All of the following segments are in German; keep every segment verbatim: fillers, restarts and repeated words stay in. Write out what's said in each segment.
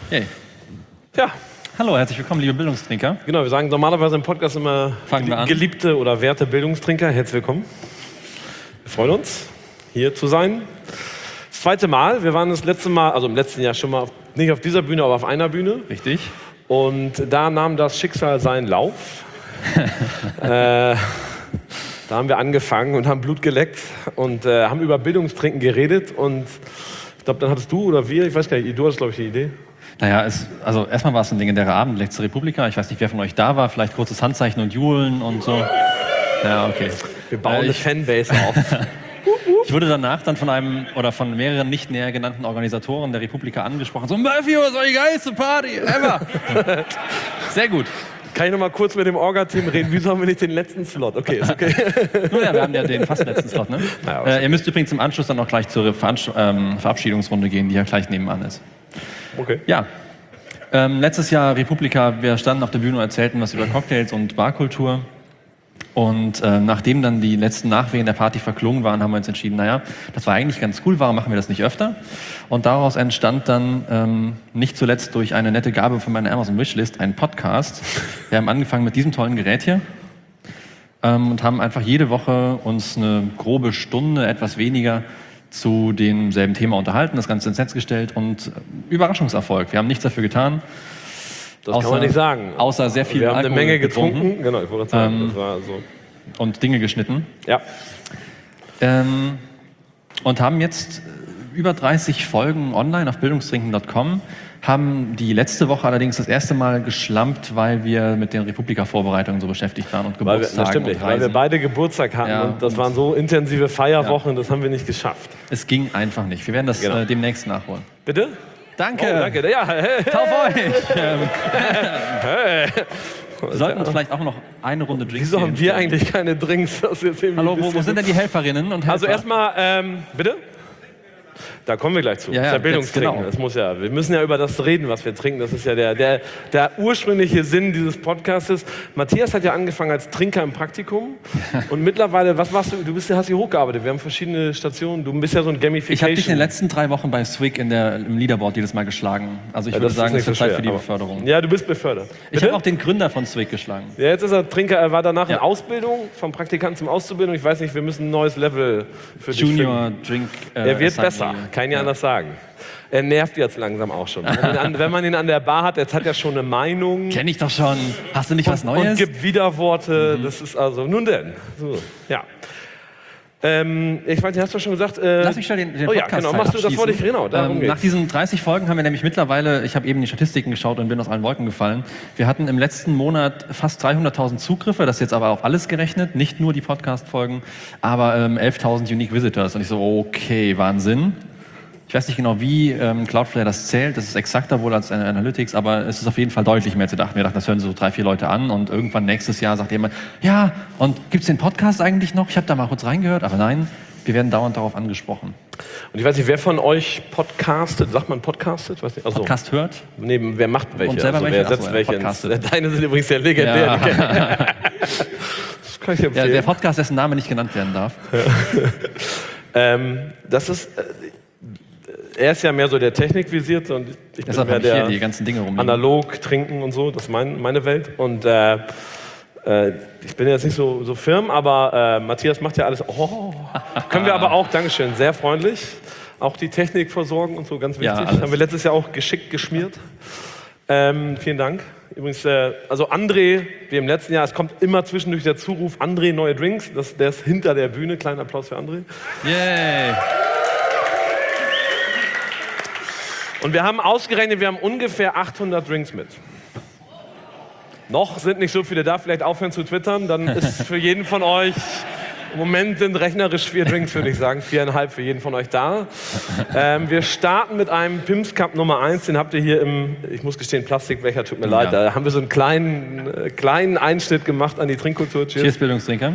Yay. Ja. Hallo, herzlich willkommen, liebe Bildungstrinker. Genau, wir sagen normalerweise im Podcast immer Fangen wir an. geliebte oder werte Bildungstrinker, herzlich willkommen. Wir freuen uns, hier zu sein. Das zweite Mal, wir waren das letzte Mal, also im letzten Jahr schon mal, auf, nicht auf dieser Bühne, aber auf einer Bühne. Richtig. Und da nahm das Schicksal seinen Lauf. äh, da haben wir angefangen und haben Blut geleckt und äh, haben über Bildungstrinken geredet. Und ich glaube, dann hattest du oder wir, ich weiß gar nicht, du hattest, glaube ich, die Idee. Naja, es, also erstmal war es ein legendärer Abend, letzte Republika. Ich weiß nicht, wer von euch da war. Vielleicht kurzes Handzeichen und Juhlen und so. Ja, okay. Wir bauen äh, eine ich, Fanbase auf. Ich wurde danach dann von einem oder von mehreren nicht näher genannten Organisatoren der Republika angesprochen. So, Murphy, was soll die geilste Party ever? Sehr gut. Kann ich noch mal kurz mit dem Orga-Team reden? Wieso haben wir nicht den letzten Slot? Okay, ist okay. Nun ja, wir haben ja den fast letzten Slot, ne? Ja, äh, ihr müsst übrigens im Anschluss dann auch gleich zur Veranst- ähm, Verabschiedungsrunde gehen, die ja gleich nebenan ist. Okay. Ja. Ähm, letztes Jahr Republika, wir standen auf der Bühne und erzählten was über Cocktails und Barkultur. Und äh, nachdem dann die letzten Nachwehen der Party verklungen waren, haben wir uns entschieden, naja, das war eigentlich ganz cool, warum machen wir das nicht öfter? Und daraus entstand dann, ähm, nicht zuletzt durch eine nette Gabe von meiner Amazon Wishlist, ein Podcast. Wir haben angefangen mit diesem tollen Gerät hier ähm, und haben einfach jede Woche uns eine grobe Stunde, etwas weniger, zu demselben Thema unterhalten, das Ganze ins Netz gestellt und äh, Überraschungserfolg. Wir haben nichts dafür getan. Das außer, kann man nicht sagen. Außer sehr viel Wir haben Alkohol eine Menge getrunken. getrunken. Genau, ich wollte sagen, Ähm, das war so. Und Dinge geschnitten. Ja. Ähm, und haben jetzt über dreißig Folgen online auf bildungstrinken punkt com, haben die letzte Woche allerdings das erste Mal geschlampt, weil wir mit den Republika-Vorbereitungen so beschäftigt waren und Weil wir, Geburtstagen das stimmt und nicht, weil Reisen. wir beide Geburtstag hatten Ja, und das und- waren so intensive Feierwochen, Ja. das haben wir nicht geschafft. Es ging einfach nicht. Wir werden das Genau. äh, demnächst nachholen. Bitte? Danke. Oh, danke. Ja, hey, Tauf euch. Ähm, hey. wir sollten uns vielleicht auch noch eine Runde Drinks Wieso haben geben. wir eigentlich keine Drinks? Das ist jetzt irgendwie Hallo, ein wo, wo bisschen- sind denn die Helferinnen und Helfer? Also erstmal, ähm, bitte? Da kommen wir gleich zu. Ja, das ist ja, ja Bildungstrinken. genau. Das muss ja. Wir müssen ja über das reden, was wir trinken. Das ist ja der, der, der ursprüngliche Sinn dieses Podcastes. Matthias hat ja angefangen als Trinker im Praktikum und mittlerweile, was machst du? Du bist, hast hier hochgearbeitet. Wir haben verschiedene Stationen. Du bist ja so ein Gamification. Ich habe dich in den letzten drei Wochen bei Swig in der, im Leaderboard jedes Mal geschlagen. Also ich Ja, würde das ist sagen, nicht es wird so Zeit schwer, für die aber- Beförderung. Ja, du bist befördert. Ich Bitte? habe auch den Gründer von Swig geschlagen. Ja, jetzt ist er Trinker. Er war danach Ja. in Ausbildung, vom Praktikanten zum Auszubildenden. Ich weiß nicht, wir müssen ein neues Level für dich Junior finden. Drink. Äh, Er wird Assembly. besser, kann ja Ja. anders sagen. Er nervt jetzt langsam auch schon. Wenn man, ihn an, wenn man ihn an der Bar hat, jetzt hat er schon eine Meinung. Kenn ich doch schon. Hast du nicht was und Neues? gibt Widerworte. Mhm. Das ist also, nun denn. So, ja. Ähm, ich weiß nicht, hast du schon gesagt? Äh, Lass mich schnell den, den oh ja, Podcast genau, machst du, das wollte ich, genau, darum ähm, Nach geht's. diesen dreißig Folgen haben wir nämlich mittlerweile, ich habe eben die Statistiken geschaut und bin aus allen Wolken gefallen, wir hatten im letzten Monat fast dreihunderttausend Zugriffe, das ist jetzt aber auf alles gerechnet, nicht nur die Podcast-Folgen, aber ähm, elftausend Unique Visitors. Und ich so, okay, Wahnsinn. Ich weiß nicht genau, wie ähm, Cloudflare das zählt, das ist exakter wohl als Analytics, aber es ist auf jeden Fall deutlich mehr zu dachten. Wir dachten, das hören so drei, vier Leute an und irgendwann nächstes Jahr sagt jemand, ja, und gibt's den Podcast eigentlich noch? Ich habe da mal kurz reingehört, aber nein, wir werden dauernd darauf angesprochen. Und ich weiß nicht, wer von euch podcastet? Sagt man podcastet? Weiß nicht. Achso. Podcast hört? Nee, wer macht welche? Und selber also, welche? wer setzt Achso, ja, welche? podcastet. ins- Deine sind übrigens sehr legendär. Ja. die kenn- Das kann ich Der, empfehlen. der Podcast, dessen Name nicht genannt werden darf. Ähm, das ist, äh, er ist ja mehr so der Technikvisierte und ich bin Deshalb mehr habe ich hier der die ganzen Dinge rumliegen. analog trinken und so. Das ist mein, meine Welt. Und äh, äh, ich bin jetzt nicht so, so firm, aber äh, Matthias macht ja alles. Oh, können wir aber auch, Dankeschön, sehr freundlich. Auch die Technik versorgen und so, ganz Ja, wichtig. alles. Haben wir letztes Jahr auch geschickt geschmiert. Ähm, vielen Dank. Übrigens, äh, also André, wie im letzten Jahr, es kommt immer zwischendurch der Zuruf, André, neue Drinks. Das, der ist hinter der Bühne. Kleinen Applaus für André. Yay! Und wir haben ausgerechnet, wir haben ungefähr achthundert Drinks mit. Noch sind nicht so viele da, vielleicht aufhören zu twittern, dann ist für jeden von euch, im Moment sind rechnerisch vier Drinks, würde ich sagen, viereinhalb für jeden von euch da. Ähm, wir starten mit einem Pimps Cup Nummer eins, den habt ihr hier im, ich muss gestehen, Plastikbecher, tut mir leid, Ja. da haben wir so einen kleinen, äh, kleinen Einschnitt gemacht an die Trinkkultur. Cheers. Cheers, Bildungstrinker.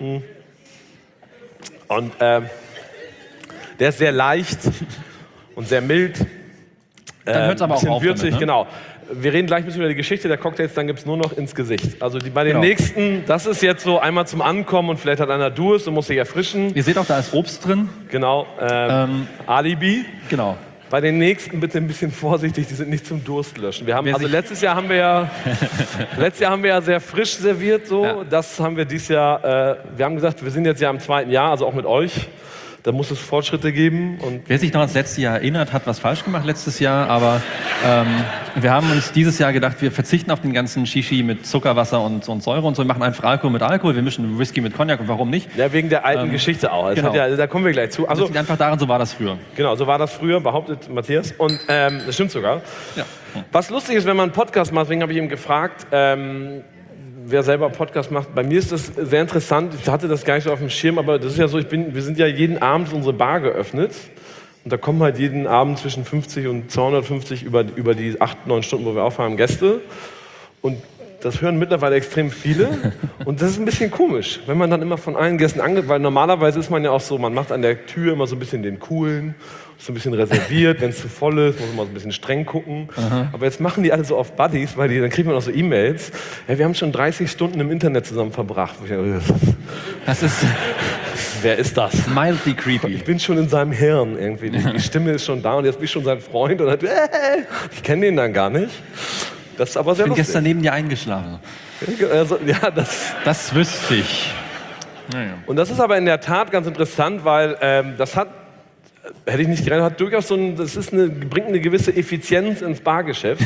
Und ähm, der ist sehr leicht und sehr mild. Dann hört's aber auch bisschen auf würzig, damit, ne? genau. Wir reden gleich ein bisschen über die Geschichte der Cocktails, dann gibt es nur noch ins Gesicht. Also die, bei den Genau. nächsten, das ist jetzt so einmal zum Ankommen und vielleicht hat einer Durst und muss sich erfrischen. Ihr seht auch, da ist Obst drin. Genau, ähm, Ähm, Alibi. genau. Bei den nächsten bitte ein bisschen vorsichtig, die sind nicht zum Durstlöschen. Wir haben, Wer also sich- letztes Jahr haben wir ja, letztes Jahr haben wir ja sehr frisch serviert, so. Ja. Das haben wir dieses Jahr, äh, wir haben gesagt, wir sind jetzt ja im zweiten Jahr, also auch mit euch. Da muss es Fortschritte geben. Und Wer sich noch ans letzte Jahr erinnert, hat was falsch gemacht letztes Jahr, aber ähm, wir haben uns dieses Jahr gedacht, wir verzichten auf den ganzen Shishi mit Zuckerwasser und, und Säure und so, wir machen einfach Alkohol mit Alkohol, wir mischen Whisky mit Cognac und warum nicht? ja, wegen der alten Ähm, Geschichte auch. Das genau. hat ja, da kommen wir gleich zu. Das Also, liegt einfach daran, so war das früher. genau, so war das früher, behauptet Matthias. Und ähm, das stimmt sogar. Ja. Was lustig ist, wenn man einen Podcast macht, deswegen habe ich ihn gefragt, ähm, wer selber einen Podcast macht. Bei mir ist das sehr interessant. Ich hatte das gar nicht so auf dem Schirm, aber das ist ja so, ich bin, wir sind ja jeden Abend unsere Bar geöffnet. Und da kommen halt jeden Abend zwischen fünfzig und zweihundertfünfzig über, über die acht, neun Stunden, wo wir aufhaben, Gäste. Und das hören mittlerweile extrem viele. Und das ist ein bisschen komisch, wenn man dann immer von allen Gästen ange... Weil normalerweise ist man ja auch so, man macht an der Tür immer so ein bisschen den Coolen, so ein bisschen reserviert. Wenn es zu voll ist, muss man mal so ein bisschen streng gucken. Aha. Aber jetzt machen die alle so auf Buddies, weil die, dann kriegt man auch so E-Mails. Ja, wir haben schon dreißig Stunden im Internet zusammen verbracht. Ich denke, Das ist wer ist das? mildly creepy. Ich bin schon in seinem Hirn irgendwie. Die Stimme ist schon da und jetzt bin ich schon sein Freund. Und hat, äh, ich kenne den dann gar nicht. Das ist aber sehr Ich bin lustig. gestern neben dir eingeschlafen. Also, ja, das... Das wüsste ich. Naja. Und das ist aber in der Tat ganz interessant, weil ähm, das hat, hätte ich nicht gerechnet, hat durchaus so ein, das ist eine, bringt eine gewisse Effizienz ins Bargeschäft,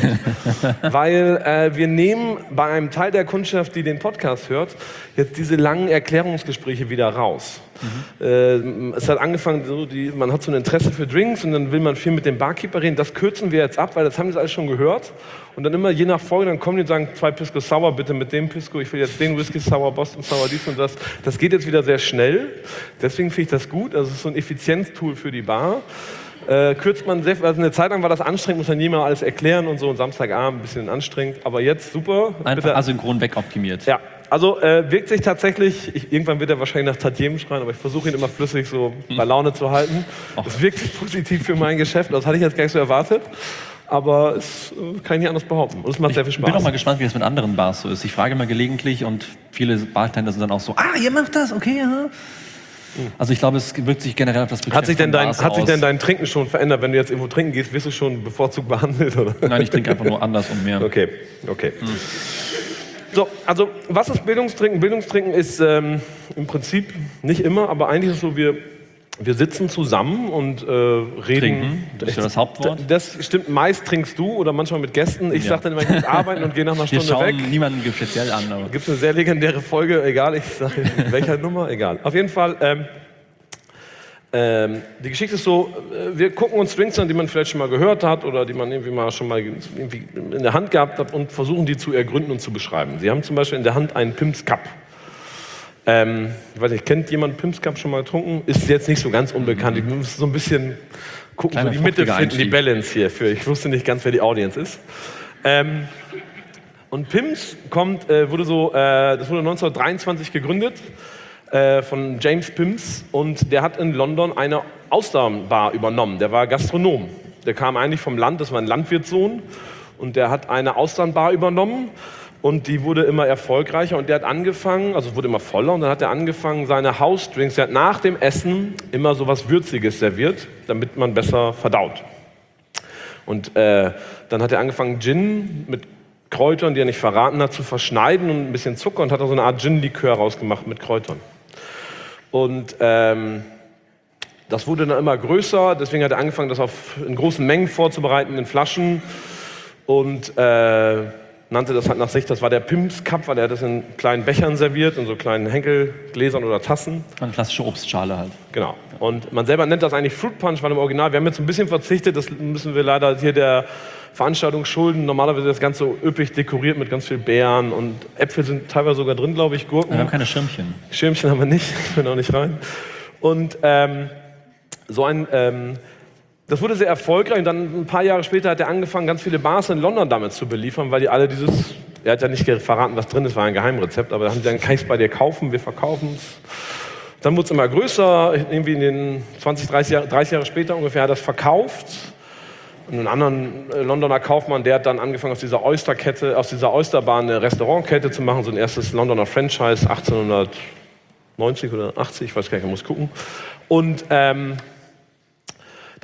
weil äh, wir nehmen bei einem Teil der Kundschaft, die den Podcast hört, jetzt diese langen Erklärungsgespräche wieder raus. Mhm. Äh, es hat angefangen, so die, man hat so ein Interesse für Drinks und dann will man viel mit dem Barkeeper reden. Das kürzen wir jetzt ab, weil das haben die alles schon gehört. Und dann immer je nach Folge, dann kommen die und sagen, zwei Pisco Sour bitte mit dem Pisco, ich will jetzt den Whisky Sour, Boston Sour, dies und das. Das geht jetzt wieder sehr schnell, deswegen finde ich das gut. Also es ist so ein Effizienztool für die Bar. Äh, kürzt man sehr, also eine Zeit lang war das anstrengend, muss man nie mal alles erklären und so, und Samstagabend ein bisschen anstrengend, aber jetzt super. Einfach Bitte. asynchron wegoptimiert. Ja, also äh, wirkt sich tatsächlich, ich, irgendwann wird er wahrscheinlich nach Tantiemen schreien, aber ich versuche ihn immer flüssig so bei Laune zu halten. Es wirkt sich positiv für mein Geschäft, das hatte ich jetzt gar nicht so erwartet, aber es äh, kann ich nicht anders behaupten und es macht sehr viel Ich Spaß. bin auch mal gespannt, wie es mit anderen Bars so ist. Ich frage mal gelegentlich und viele Bartender sind dann auch so, ah, ihr macht das, okay, ja. Also ich glaube, es wirkt sich generell auf das Geschäft Hat sich, denn von dein, Bars hat sich aus. denn dein Trinken schon verändert? Wenn du jetzt irgendwo trinken gehst, wirst du schon bevorzugt behandelt? Oder? Nein, ich trinke einfach nur anders und mehr. Okay, okay. So, also was ist Bildungstrinken? Bildungstrinken ist ähm, im Prinzip nicht immer, aber eigentlich ist es so, wir, wir sitzen zusammen und äh, reden. Trinken, das ist ja das Hauptwort. Das stimmt, meist trinkst du oder manchmal mit Gästen. Ich Ja. sage dann immer, ich muss arbeiten und gehe nach einer Wir Stunde schauen weg. niemanden speziell an. Aber Gibt es eine sehr legendäre Folge, egal, ich sage in welcher Nummer, egal. Auf jeden Fall, ähm, ähm, die Geschichte ist so, äh, wir gucken uns Drinks an, die man vielleicht schon mal gehört hat oder die man irgendwie mal schon mal irgendwie in der Hand gehabt hat und versuchen die zu ergründen und zu beschreiben. Sie haben zum Beispiel in der Hand einen Pim's Cup. Ähm, ich weiß nicht, kennt jemand Pim's Cup schon mal getrunken? Ist jetzt nicht so ganz unbekannt. Ich muss so ein bisschen gucken, Kleiner, so die Mitte fruchtiger finden, die Einstieg. Balance hier. Für, ich wusste nicht ganz, wer die Audience ist. Ähm, und Pim's kommt, äh, wurde so, äh, das wurde neunzehnhundertdreiundzwanzig gegründet äh, von James Pim's und der hat in London eine Austernbar übernommen. Der war Gastronom. Der kam eigentlich vom Land, das war ein Landwirtssohn und der hat eine Austernbar übernommen und die wurde immer erfolgreicher und der hat angefangen, also es wurde immer voller und dann hat er angefangen, seine House-Drinks, der hat nach dem Essen immer so was Würziges serviert, damit man besser verdaut. Und äh, dann hat er angefangen, Gin mit Kräutern, die er nicht verraten hat, zu verschneiden und ein bisschen Zucker und hat da so eine Art Gin-Likör rausgemacht mit Kräutern. Und ähm, das wurde dann immer größer, deswegen hat er angefangen, das auf, in großen Mengen vorzubereiten, in Flaschen und äh, nannte das halt nach sich, das war der Pim's Cup, weil er hat das in kleinen Bechern serviert, in so kleinen Henkelgläsern oder Tassen. eine klassische Obstschale halt. Genau. Und man selber nennt das eigentlich Fruit Punch, weil im Original, wir haben jetzt ein bisschen verzichtet, das müssen wir leider hier der Veranstaltung schulden. Normalerweise ist das Ganze so üppig dekoriert mit ganz viel Beeren und Äpfel sind teilweise sogar drin, glaube ich, Gurken. Wir haben keine Schirmchen. Schirmchen haben wir nicht, ich bin auch nicht rein. Und ähm, so ein, ähm, das wurde sehr erfolgreich und dann ein paar Jahre später hat er angefangen, ganz viele Bars in London damit zu beliefern, weil die alle dieses, er hat ja nicht verraten, was drin ist, war ein Geheimrezept, aber da haben die dann, kann ich es bei dir kaufen, wir verkaufen es. Dann wurde es immer größer, irgendwie in den zwanzig, dreißig Jahre, dreißig Jahre später ungefähr hat er das verkauft. Und einen anderen äh, Londoner Kaufmann, der hat dann angefangen, aus dieser Oysterkette, aus dieser Oysterbar eine Restaurantkette zu machen, so ein erstes Londoner Franchise, achtzehnhundertneunzig oder achtzig, ich weiß gar nicht, ich muss gucken. Und ähm,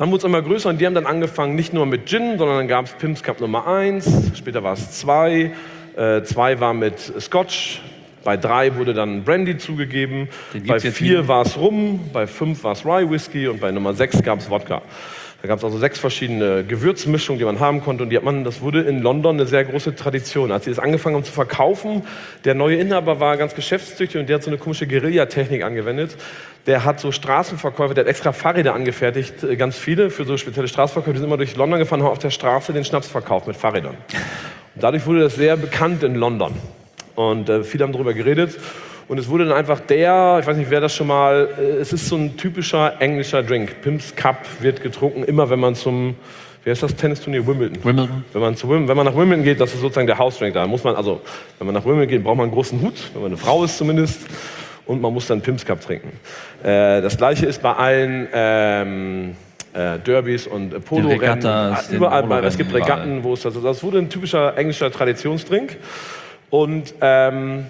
Dann wurde es immer größer und die haben dann angefangen, nicht nur mit Gin, sondern dann gab es Pim's Cup Nummer eins, später war es zwei, äh, zwei war mit Scotch, bei drei wurde dann Brandy zugegeben, bei vier war es Rum, bei fünf war es Rye Whisky und bei Nummer sechs gab es Wodka. Da gab es also sechs verschiedene Gewürzmischungen, die man haben konnte. Und die hat man, das wurde in London eine sehr große Tradition. Als sie das angefangen haben zu verkaufen, der neue Inhaber war ganz geschäftstüchtig und der hat so eine komische Guerillatechnik angewendet. Der hat so Straßenverkäufer, der hat extra Fahrräder angefertigt, ganz viele, für so spezielle Straßenverkäufer. Die sind immer durch London gefahren und haben auf der Straße den Schnaps verkauft mit Fahrrädern. Und dadurch wurde das sehr bekannt in London. Und äh, viele haben darüber geredet. Und es wurde dann einfach der, ich weiß nicht, wer das schon mal, es ist so ein typischer englischer Drink. Pim's Cup wird getrunken, immer wenn man zum, wie heißt das Tennisturnier? Wimbledon. Wimbledon. Wenn man, zu Wimbledon, wenn man nach Wimbledon geht, das ist sozusagen der Hausdrink. Da muss man, also, wenn man nach Wimbledon geht, braucht man einen großen Hut, wenn man eine Frau ist zumindest. Und man muss dann Pim's Cup trinken. Äh, das Gleiche ist bei allen ähm, äh, Derbys und äh, Polo-Rennen. Überall, Polo es gibt Regatten, wo es das, das wurde ein typischer englischer Traditionsdrink. Und ähm,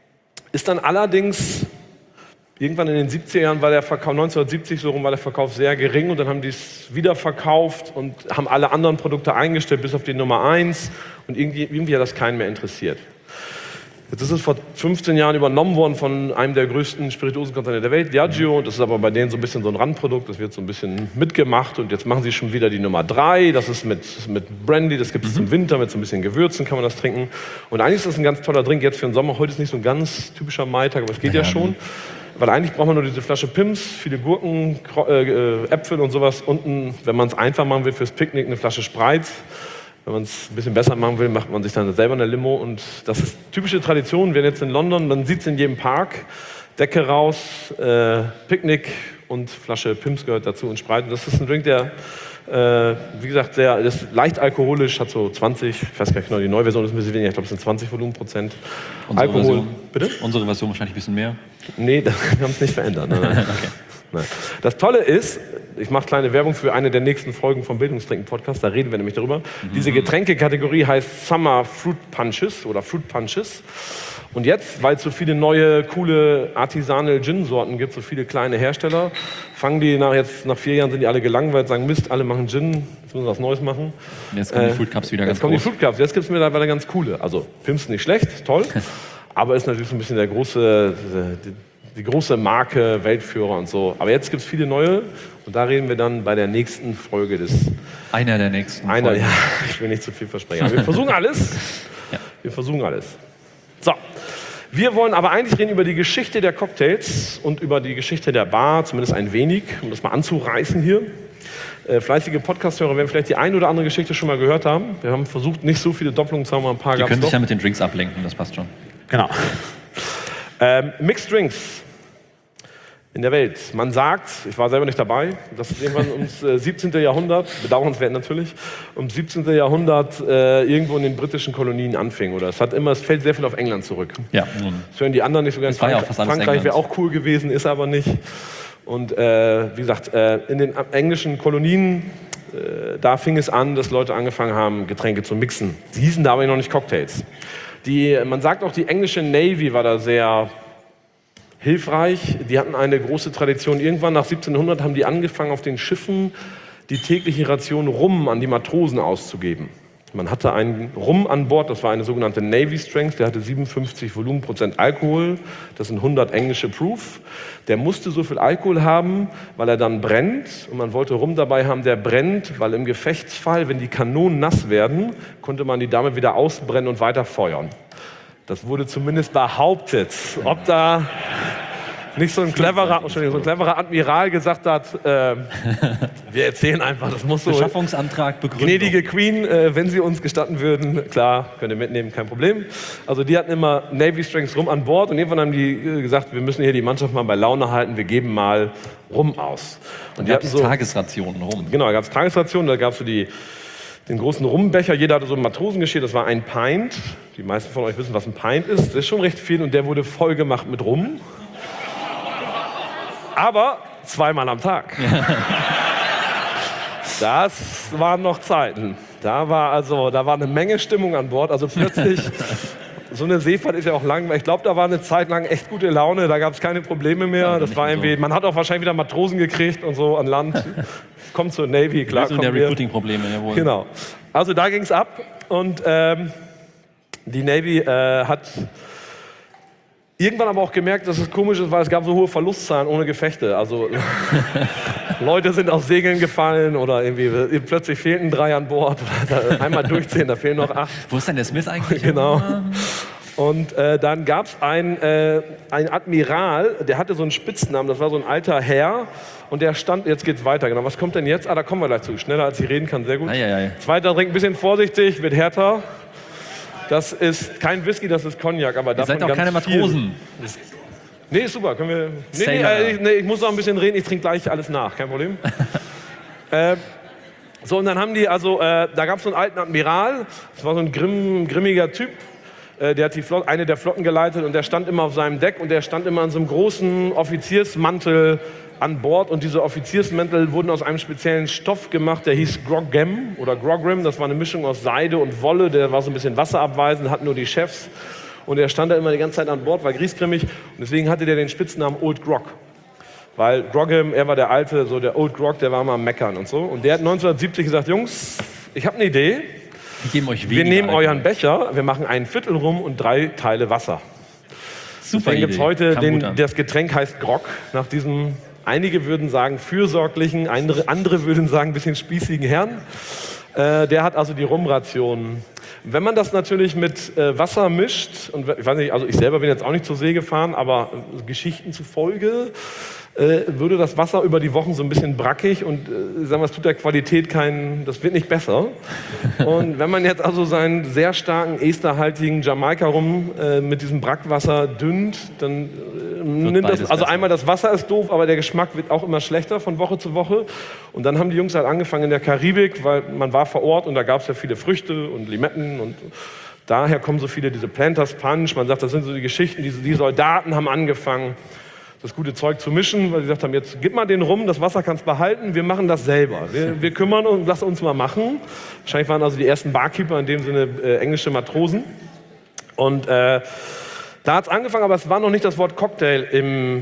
ist dann allerdings, irgendwann in den siebziger Jahren war der Verkauf, neunzehnhundertsiebzig so rum war der Verkauf sehr gering und dann haben die es wieder verkauft und haben alle anderen Produkte eingestellt, bis auf die Nummer eins und irgendwie, irgendwie hat das keinen mehr interessiert. Jetzt ist es vor fünfzehn Jahren übernommen worden von einem der größten Spirituosenkonzerne der Welt, Diageo. Das ist aber bei denen so ein bisschen so ein Randprodukt. Das wird so ein bisschen mitgemacht. Und jetzt machen sie schon wieder die Nummer drei. Das ist mit, mit Brandy. Das gibt es mhm. im Winter mit so ein bisschen Gewürzen, kann man das trinken. Und eigentlich ist das ein ganz toller Drink jetzt für den Sommer. Heute ist nicht so ein ganz typischer Maitag, aber es geht ja, ja schon. Weil eigentlich braucht man nur diese Flasche Pim's, viele Gurken, äh, Äpfel und sowas. Unten, wenn man es einfach machen will fürs Picknick, eine Flasche Sprite. Wenn man es ein bisschen besser machen will, macht man sich dann selber eine Limo. Und das ist typische Tradition. Wir sind jetzt in London, man sieht es in jedem Park. Decke raus, äh, Picknick und Flasche Pim's gehört dazu und Sprite. Das ist ein Drink, der, äh, wie gesagt, sehr, ist leicht alkoholisch, hat so zwanzig, ich weiß gar nicht genau, die neue Version ist ein bisschen weniger, ich glaube, es sind zwanzig Volumenprozent. Unsere Alkohol. Version, bitte? Unsere Version wahrscheinlich ein bisschen mehr. Nee, wir haben es nicht verändert. Nein, nein. Okay. Nein. Das Tolle ist, ich mache kleine Werbung für eine der nächsten Folgen vom Bildungstrinken-Podcast, da reden wir nämlich darüber. Mhm. Diese Getränkekategorie heißt Summer Fruit Punches oder Fruit Punches. Und jetzt, weil es so viele neue, coole Artisanal Gin-Sorten gibt, so viele kleine Hersteller, fangen die nach, jetzt, nach vier Jahren sind die alle gelangweilt, sagen Mist, alle machen Gin, jetzt müssen wir was Neues machen. Und jetzt kommen äh, die Fruit Cups wieder ganz Jetzt kommen groß. die Fruit Cups, jetzt gibt es mittlerweile ganz coole. Also Pim's nicht schlecht, toll, aber ist natürlich so ein bisschen der große... Die, die große Marke, Weltführer und so. Aber jetzt gibt es viele neue und da reden wir dann bei der nächsten Folge des... Einer der nächsten einer, Folgen. Ja, ich will nicht zu viel versprechen. Aber wir versuchen alles. Ja. Wir versuchen alles. So, wir wollen aber eigentlich reden über die Geschichte der Cocktails und über die Geschichte der Bar, zumindest ein wenig, um das mal anzureißen hier. Äh, fleißige Podcast-Hörer werden vielleicht die eine oder andere Geschichte schon mal gehört haben. Wir haben versucht, nicht so viele Doppelungen zu haben, aber ein paar Die gab es können sich doch. ja mit den Drinks ablenken, das passt schon. Genau. Ähm, Mixed Drinks in der Welt. Man sagt, ich war selber nicht dabei, dass es irgendwann ums äh, siebzehnten Jahrhundert, bedauernswert natürlich, ums siebzehnten Jahrhundert äh, irgendwo in den britischen Kolonien anfing. Oder es hat immer, es fällt sehr viel auf England zurück. Ja. Das hören die anderen nicht so ganz. Frank- ja Frankreich wäre auch cool gewesen, ist aber nicht. Und äh, wie gesagt, äh, in den englischen Kolonien, äh, da fing es an, dass Leute angefangen haben, Getränke zu mixen. Sie hießen da aber noch nicht Cocktails. Die, man sagt auch, die englische Navy war da sehr hilfreich. Die hatten eine große Tradition. Irgendwann nach siebzehnhundert haben die angefangen, auf den Schiffen die tägliche Ration Rum an die Matrosen auszugeben. Man hatte einen Rum an Bord, das war eine sogenannte Navy Strength, der hatte siebenundfünfzig Volumenprozent Alkohol, das sind hundert englische Proof. Der musste so viel Alkohol haben, weil er dann brennt und man wollte Rum dabei haben, der brennt, weil im Gefechtsfall, wenn die Kanonen nass werden, konnte man die damit wieder ausbrennen und weiter feuern. Das wurde zumindest behauptet. Ob da nicht so ein cleverer, so ein cleverer Admiral gesagt hat, äh, wir erzählen einfach, das muss so... Beschaffungsantrag, Begründung. Gnädige Queen, äh, wenn Sie uns gestatten würden, klar, könnt ihr mitnehmen, kein Problem. Also die hatten immer Navy Strengths Rum an Bord und irgendwann haben die äh, gesagt, wir müssen hier die Mannschaft mal bei Laune halten, wir geben mal Rum aus. Und, und die hatten so Tagesrationen Rum. Genau, da gab es Tagesrationen, da gab es so die... den großen Rumbecher, jeder hatte so ein Matrosengeschirr, das war ein Pint. Die meisten von euch wissen, was ein Pint ist. Das ist schon recht viel und der wurde voll gemacht mit Rum. Aber zweimal am Tag. Das waren noch Zeiten. Da war also, da war eine Menge Stimmung an Bord. Also plötzlich so eine Seefahrt ist ja auch lang, weil ich glaube, da war eine Zeit lang echt gute Laune, da gab es keine Probleme mehr. Ja, das war irgendwie, so. Man hat auch wahrscheinlich wieder Matrosen gekriegt und so an Land. Kommt zur Navy, klar. Lösung der Recruiting-Probleme, jawohl. Genau. Also da ging es ab und ähm, die Navy äh, hat irgendwann aber auch gemerkt, dass es komisch ist, weil es gab so hohe Verlustzahlen ohne Gefechte. Also Leute sind aus Segeln gefallen oder irgendwie plötzlich fehlten drei an Bord. Oder einmal durchziehen, da fehlen noch acht. Wo ist denn der Smith eigentlich? Genau. Und äh, dann gab es einen äh, Admiral, der hatte so einen Spitznamen, das war so ein alter Herr. Und der stand, jetzt geht's weiter, genau. Was kommt denn jetzt? Ah, da kommen wir gleich zu. Schneller als ich reden kann, sehr gut. Ei, ei, ei. Zweiter Drink, ein bisschen vorsichtig, wird härter. Das ist kein Whisky, das ist Cognac, aber davon Ihr seid auch ganz keine Matrosen. Viel. Nee, ist super. Können wir. Nee, nee, äh, ich, nee, ich muss noch ein bisschen reden. Ich trinke gleich alles nach. Kein Problem. äh, so, und dann haben die, also, äh, da gab es so einen alten Admiral. Das war so ein grimm, grimmiger Typ. Äh, der hat die Flot- eine der Flotten geleitet und der stand immer auf seinem Deck und der stand immer in so einem großen Offiziersmantel an Bord. Und diese Offiziersmäntel wurden aus einem speziellen Stoff gemacht, der hieß Grogram oder Grogram. Das war eine Mischung aus Seide und Wolle. Der war so ein bisschen wasserabweisend, hatten nur die Chefs. Und er stand da immer die ganze Zeit an Bord, war griesgrimmig. Und deswegen hatte der den Spitznamen Old Grog. Weil Grogram, er war der Alte, so der Old Grog, der war mal am Meckern und so. Und der hat neunzehnhundertsiebzig gesagt, Jungs, ich habe eine Idee. Wir geben euch Wir nehmen euren Becher, wir machen ein Viertel rum und drei Teile Wasser. Super Deswegen gibt es heute, den, den, das Getränk heißt Grog, nach diesem, einige würden sagen fürsorglichen, andere, andere würden sagen ein bisschen spießigen Herrn. Äh, der hat also die Rumration. Wenn man das natürlich mit äh, Wasser mischt, und ich weiß nicht, also ich selber bin jetzt auch nicht zur See gefahren, aber äh, Geschichten zufolge äh, würde das Wasser über die Wochen so ein bisschen brackig und äh, sagen wir, es tut der Qualität keinen, das wird nicht besser. Und wenn man jetzt also seinen sehr starken esterhaltigen Jamaika-Rum äh, mit diesem Brackwasser dünnt, dann äh, nimmt das, also besser. Einmal das Wasser ist doof, aber der Geschmack wird auch immer schlechter von Woche zu Woche. Und dann haben die Jungs halt angefangen in der Karibik, weil man war vor Ort und da gab es ja viele Früchte und Limetten und daher kommen so viele diese Planters Punch. Man sagt, das sind so die Geschichten, die, die Soldaten haben angefangen, das gute Zeug zu mischen, weil sie gesagt haben, jetzt gib mal den rum, das Wasser kannst behalten, wir machen das selber. Wir, wir kümmern uns, lass uns mal machen. Wahrscheinlich waren also die ersten Barkeeper, in dem Sinne äh, englische Matrosen. Und äh, da hat es angefangen, aber es war noch nicht das Wort Cocktail im,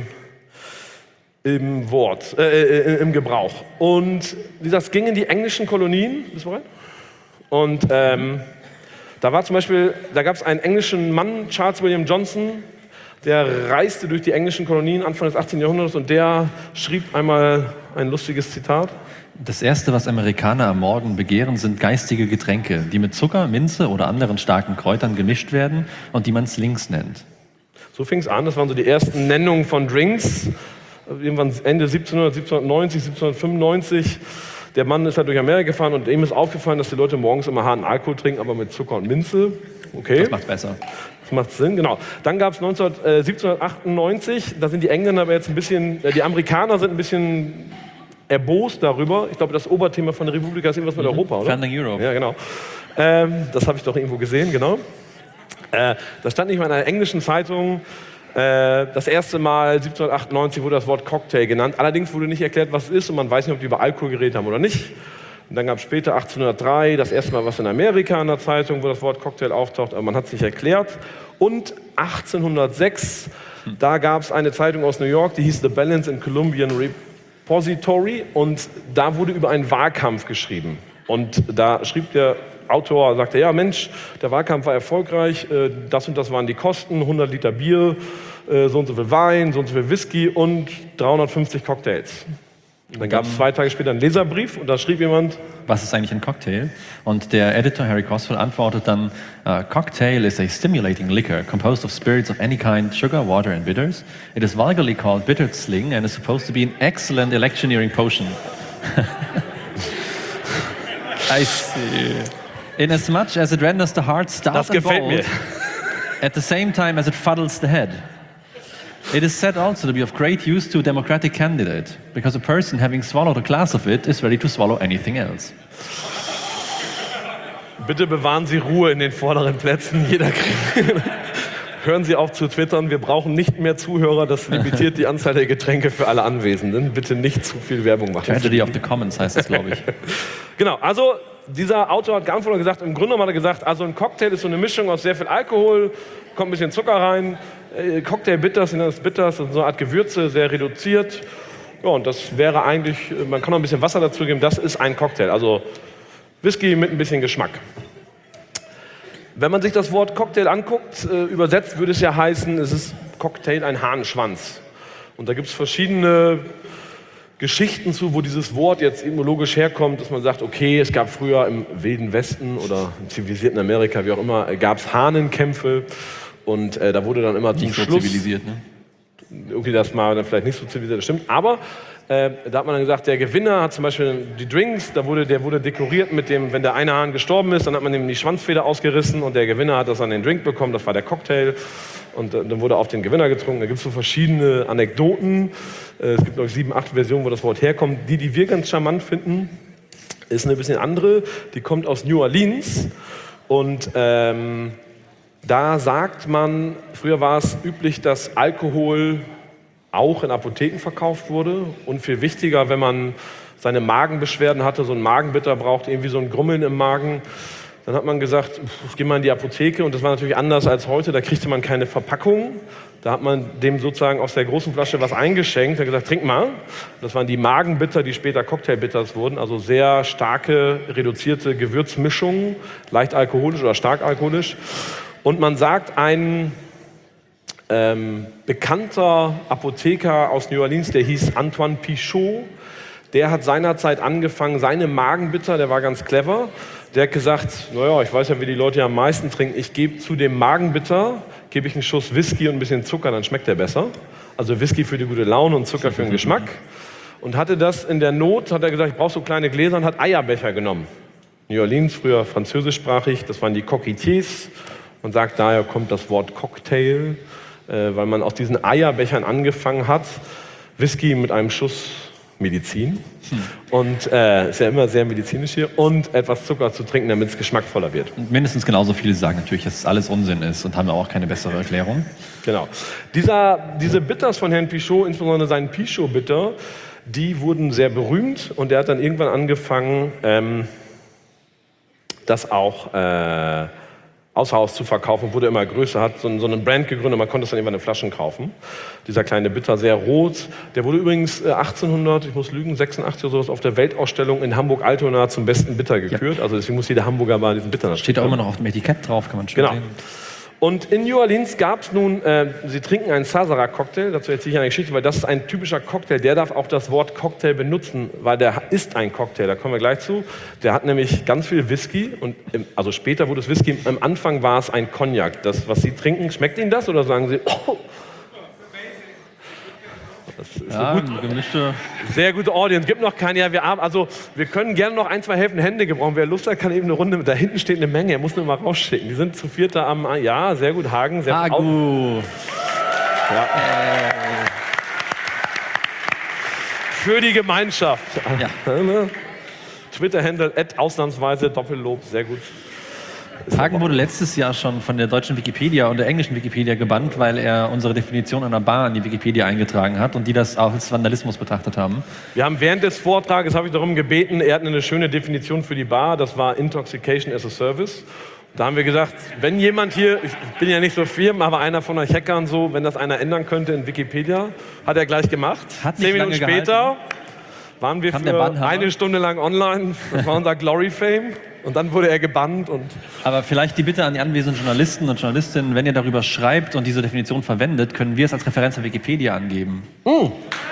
im Wort, äh, im Gebrauch. Und das ging in die englischen Kolonien. Bist du bereit? Und ähm, da war zum Beispiel, da gab es einen englischen Mann, Charles William Johnson, der reiste durch die englischen Kolonien Anfang des achtzehnten Jahrhunderts und der schrieb einmal ein lustiges Zitat. Das Erste, was Amerikaner am Morgen begehren, sind geistige Getränke, die mit Zucker, Minze oder anderen starken Kräutern gemischt werden und die man Slings nennt. So fing es an, das waren so die ersten Nennungen von Drinks. Irgendwann Ende siebzehnhundert, siebzehnhundertneunzig, siebzehnhundertfünfundneunzig. Der Mann ist halt durch Amerika gefahren und ihm ist aufgefallen, dass die Leute morgens immer harten Alkohol trinken, aber mit Zucker und Minze. Okay. Das macht besser. Das macht Sinn, genau. Dann gab es siebzehnhundertachtundneunzig, da sind die Engländer aber jetzt ein bisschen, die Amerikaner sind ein bisschen erbost darüber. Ich glaube, das Oberthema von der Republik ist irgendwas mit mhm. Europa, oder? Founding Europe. Ja, genau. Ähm, das habe ich doch irgendwo gesehen, genau. Äh, das stand nicht mal in einer englischen Zeitung. Äh, das erste Mal siebzehnhundertachtundneunzig wurde das Wort Cocktail genannt. Allerdings wurde nicht erklärt, was es ist und man weiß nicht, ob die über Alkohol geredet haben oder nicht. Und dann gab es später achtzehnhundertdrei das erste Mal was in Amerika in der Zeitung, wo das Wort Cocktail auftaucht, aber man hat es nicht erklärt. Und achtzehnhundertsechs, hm. da gab es eine Zeitung aus New York, die hieß The Balance and Columbian Repository und da wurde über einen Wahlkampf geschrieben. Und da schrieb der Autor, sagte, ja Mensch, der Wahlkampf war erfolgreich, äh, das und das waren die Kosten, hundert Liter Bier, äh, so und so viel Wein, so und so viel Whisky und dreihundertfünfzig Cocktails. Dann gab es zwei Tage später einen Leserbrief und da schrieb jemand, was ist eigentlich ein Cocktail? Und der Editor Harry Coswell antwortet dann, uh, Cocktail is a stimulating liquor composed of spirits of any kind, sugar, water and bitters. It is vulgarly called bitter sling and is supposed to be an excellent electioneering potion. I see. Inasmuch as it renders the heart stout das and gefällt bold, mir. at the same time as it fuddles the head. It is said also to be of great use to a democratic candidate, because a person having swallowed a glass of it is ready to swallow anything else. Bitte bewahren Sie Ruhe in den vorderen Plätzen. Jeder kriegt. Hören Sie auf zu twittern, wir brauchen nicht mehr Zuhörer, das limitiert die Anzahl der Getränke für alle Anwesenden. Bitte nicht zu viel Werbung machen. Tragedy of the Commons heißt das, glaube ich. Genau, also dieser Autor hat ganz vorher gesagt, im Grunde genommen hat er gesagt, also ein Cocktail ist so eine Mischung aus sehr viel Alkohol, kommt ein bisschen Zucker rein. Äh, Cocktail Bitters sind das Bitters, das ist so eine Art Gewürze, sehr reduziert. Ja, und das wäre eigentlich, man kann noch ein bisschen Wasser dazu geben, das ist ein Cocktail. Also Whisky mit ein bisschen Geschmack. Wenn man sich das Wort Cocktail anguckt, äh, übersetzt würde es ja heißen, es ist Cocktail ein Hahnenschwanz. Und da gibt es verschiedene Geschichten zu, wo dieses Wort jetzt etymologisch herkommt, dass man sagt, okay, es gab früher im Wilden Westen oder im zivilisierten Amerika, wie auch immer, gab es Hahnenkämpfe und äh, da wurde dann immer zum Nicht so Schluss... zivilisiert, ne? Irgendwie das mal dann vielleicht nicht so zivilisiert, das stimmt, aber äh, da hat man dann gesagt, der Gewinner hat zum Beispiel die Drinks, da wurde, der wurde dekoriert mit dem, wenn der eine Hahn gestorben ist, dann hat man ihm die Schwanzfeder ausgerissen und der Gewinner hat das an den Drink bekommen, das war der Cocktail und äh, dann wurde auf den Gewinner getrunken. Da gibt es so verschiedene Anekdoten, äh, es gibt noch sieben, acht Versionen, wo das Wort herkommt. Die, die wir ganz charmant finden, ist eine bisschen andere, die kommt aus New Orleans und ähm, da sagt man, früher war es üblich, dass Alkohol auch in Apotheken verkauft wurde. Und viel wichtiger, wenn man seine Magenbeschwerden hatte, so ein Magenbitter braucht, irgendwie so ein Grummeln im Magen, dann hat man gesagt, ich gehe mal in die Apotheke. Und das war natürlich anders als heute, da kriegte man keine Verpackung. Da hat man dem sozusagen aus der großen Flasche was eingeschenkt. Er hat gesagt, trink mal. Das waren die Magenbitter, die später Cocktailbitters wurden. Also sehr starke, reduzierte Gewürzmischungen, leicht alkoholisch oder stark alkoholisch. Und man sagt, ein ähm, bekannter Apotheker aus New Orleans, der hieß Antoine Pichot, der hat seinerzeit angefangen, seine Magenbitter, der war ganz clever, der hat gesagt, naja, ich weiß ja, wie die Leute am meisten trinken, ich gebe zu dem Magenbitter, gebe ich einen Schuss Whisky und ein bisschen Zucker, dann schmeckt der besser. Also Whisky für die gute Laune und Zucker für den Geschmack. Und hatte das in der Not, hat er gesagt, ich brauche so kleine Gläser und hat Eierbecher genommen. New Orleans, früher französischsprachig, das waren die Coquetiers. Man sagt, daher kommt das Wort Cocktail, äh, weil man aus diesen Eierbechern angefangen hat, Whisky mit einem Schuss Medizin hm. und äh, ist ja immer sehr medizinisch hier und etwas Zucker zu trinken, damit es geschmackvoller wird. Und mindestens genauso viele sagen natürlich, dass es alles Unsinn ist und haben auch keine bessere Erklärung. Genau. Dieser, diese Bitters von Herrn Pichot, insbesondere seinen Pichot-Bitter, die wurden sehr berühmt und er hat dann irgendwann angefangen, ähm, das auch äh, außer Haus zu verkaufen, wurde immer größer, hat so, so einen Brand gegründet, man konnte es dann irgendwann in Flaschen kaufen. Dieser kleine Bitter, sehr rot. Der wurde übrigens achtzehnhundert, ich muss lügen, sechsundachtzig oder sowas auf der Weltausstellung in Hamburg-Altona zum besten Bitter gekürt. Ja. Also deswegen muss jeder Hamburger mal diesen Bitter Steht auch immer noch auf dem Etikett drauf, kann man schon genau. sehen. Und in New Orleans gab es nun, äh, sie trinken einen Sazerac-Cocktail, dazu erzähle ich eine Geschichte, weil das ist ein typischer Cocktail, der darf auch das Wort Cocktail benutzen, weil der ist ein Cocktail, da kommen wir gleich zu. Der hat nämlich ganz viel Whisky, und im, also später wurde es Whisky, am Anfang war es ein Cognac. Das, was Sie trinken, schmeckt Ihnen das oder sagen Sie, oh, das ist ja, eine gut, gemischte. sehr gute Audience. Gibt noch keine. Ja, wir, also, wir können gerne noch ein, zwei helfende Hände gebrauchen. Wer Lust hat, kann eben eine Runde. Da hinten steht eine Menge. Er muss nur mal rausschicken. Die sind zu viert da am. Ja, sehr gut. Hagen. Sehr Hagu. Ja. Äh. Für die Gemeinschaft. Ja. Twitter-Handle at ausnahmsweise Doppellob. Sehr gut. Hagen wurde letztes Jahr schon von der deutschen Wikipedia und der englischen Wikipedia gebannt, weil er unsere Definition einer Bar in die Wikipedia eingetragen hat und die das auch als Vandalismus betrachtet haben. Wir haben während des Vortrages, habe ich darum gebeten, er hat eine schöne Definition für die Bar, das war Intoxication as a Service. Da haben wir gesagt, wenn jemand hier, ich bin ja nicht so firm, aber einer von euch Hackern so, wenn das einer ändern könnte in Wikipedia, hat er gleich gemacht. Hat nicht Zehn Minuten lange später gehalten. waren wir Kam für der Bannhammer. eine Stunde lang online, das war unser Glory-Fame. Und dann wurde er gebannt. Und Aber vielleicht die Bitte an die anwesenden Journalisten und Journalistinnen, wenn ihr darüber schreibt und diese Definition verwendet, können wir es als Referenz auf Wikipedia angeben. Mm.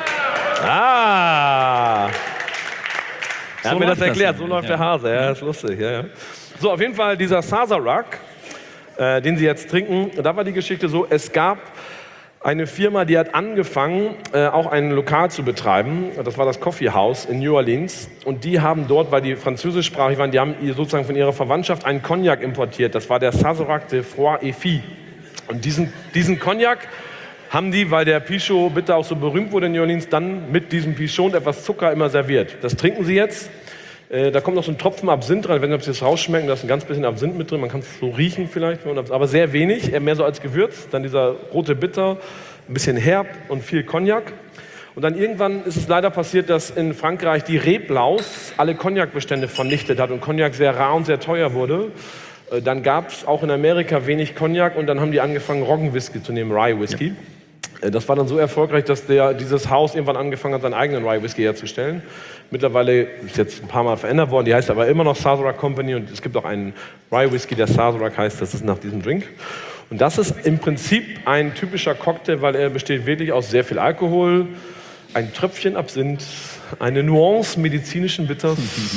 Ah! Er So hat mir das läuft erklärt, das so nämlich, läuft ja. der Hase. Ja, ist lustig. Ja, ja. So, auf jeden Fall dieser Sazerac, äh, den Sie jetzt trinken, da war die Geschichte so, es gab eine Firma, die hat angefangen, äh, auch ein Lokal zu betreiben. Das war das Coffee House in New Orleans. Und die haben dort, weil die französischsprachig waren, die haben sozusagen von ihrer Verwandtschaft einen Cognac importiert. Das war der Sazerac de Froid et Fi. Und diesen, diesen Cognac haben die, weil der Pichot bitte auch so berühmt wurde in New Orleans, dann mit diesem Pichot und etwas Zucker immer serviert. Das trinken sie jetzt. Äh, da kommt noch so ein Tropfen Absinth rein, wenn Sie das rausschmecken, da ist ein ganz bisschen Absinth mit drin, man kann es so riechen vielleicht, aber sehr wenig, eher mehr so als Gewürz. Dann dieser rote Bitter, ein bisschen herb und viel Cognac. Und dann irgendwann ist es leider passiert, dass in Frankreich die Reblaus alle Cognac-Bestände vernichtet hat und Cognac sehr rar und sehr teuer wurde. Äh, dann gab es auch in Amerika wenig Cognac und dann haben die angefangen, Roggenwhisky zu nehmen, Rye Whisky. Ja. Das war dann so erfolgreich, dass der, dieses Haus irgendwann angefangen hat, seinen eigenen Rye Whisky herzustellen. Mittlerweile ist jetzt ein paar Mal verändert worden, die heißt aber immer noch Sazerac Company und es gibt auch einen Rye Whisky, der Sazerac heißt, das ist nach diesem Drink. Und das ist im Prinzip ein typischer Cocktail, weil er besteht wirklich aus sehr viel Alkohol, ein Tröpfchen Absinth, eine Nuance medizinischen Bitters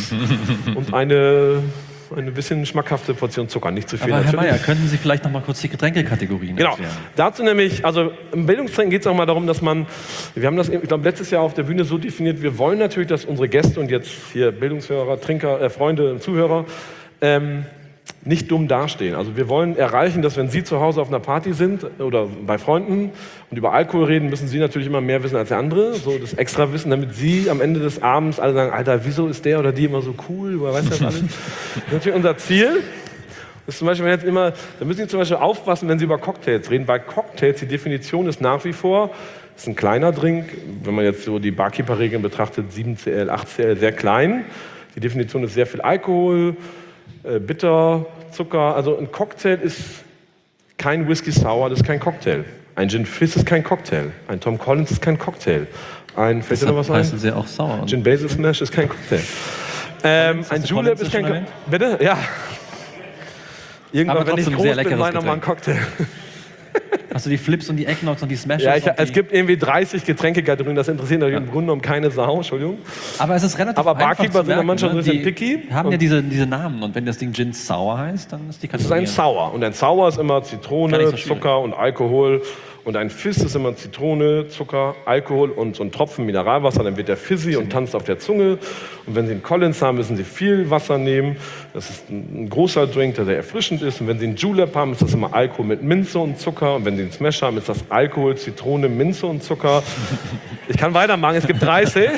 und eine... eine bisschen schmackhafte Portion Zucker, nicht zu viel. Aber natürlich. Herr Meyer, könnten Sie vielleicht noch mal kurz die Getränkekategorien Genau. erklären? Dazu nämlich, also im Bildungstraining geht es auch mal darum, dass man, wir haben das, ich glaube, letztes Jahr auf der Bühne so definiert, wir wollen natürlich, dass unsere Gäste und jetzt hier Bildungshörer, Trinker, äh, Freunde, Zuhörer, ähm, nicht dumm dastehen. Also wir wollen erreichen, dass wenn Sie zu Hause auf einer Party sind oder bei Freunden und über Alkohol reden, müssen Sie natürlich immer mehr wissen als der andere, so das extra Wissen, damit Sie am Ende des Abends alle sagen, Alter, wieso ist der oder die immer so cool, woher weiß das alles? Das ist natürlich unser Ziel. Das ist zum Beispiel jetzt immer, da müssen Sie zum Beispiel aufpassen, wenn Sie über Cocktails reden. Bei Cocktails, die Definition ist nach wie vor, das ist ein kleiner Drink, wenn man jetzt so die Barkeeper-Regeln betrachtet, sieben Zentiliter, acht Zentiliter, sehr klein. Die Definition ist sehr viel Alkohol, äh, bitter, Zucker. Also ein Cocktail ist kein Whisky Sour, das ist kein Cocktail. Ein Gin Fizz ist kein Cocktail. Ein Tom Collins ist kein Cocktail. Ein, fällt dir noch was ein? Heißen sie auch sauer. Gin Basil Smash ist kein Cocktail. Ähm, ein Julep ist kein Cocktail. Bitte? Ja. Irgendwann, aber wenn ich trotzdem groß sehr bin, leckeres mach ich noch mal einen Getränk. Cocktail. Hast du die Flips und die Eggnogs und die Smashes? Ja, ich, und es die... gibt irgendwie dreißig Getränkekategorien, das interessiert natürlich ja. im Grunde genommen keine Sau, Entschuldigung. Aber es ist relativ Aber einfach Barkeeper zu sind ja merken, manchmal ne? ein bisschen Die picky. haben ja diese, diese Namen und wenn das Ding Gin Sour heißt, dann ist die Das Kategorie... ist ein Sour und ein Sour ist immer Zitrone, so Zucker und Alkohol. Und ein Fizz ist immer Zitrone, Zucker, Alkohol und so ein Tropfen Mineralwasser, dann wird der fizzy und tanzt auf der Zunge. Und wenn Sie einen Collins haben, müssen Sie viel Wasser nehmen. Das ist ein großer Drink, der sehr erfrischend ist. Und wenn Sie einen Julep haben, ist das immer Alkohol mit Minze und Zucker. Und wenn Sie einen Smash haben, ist das Alkohol, Zitrone, Minze und Zucker. Ich kann weitermachen, es gibt dreißig.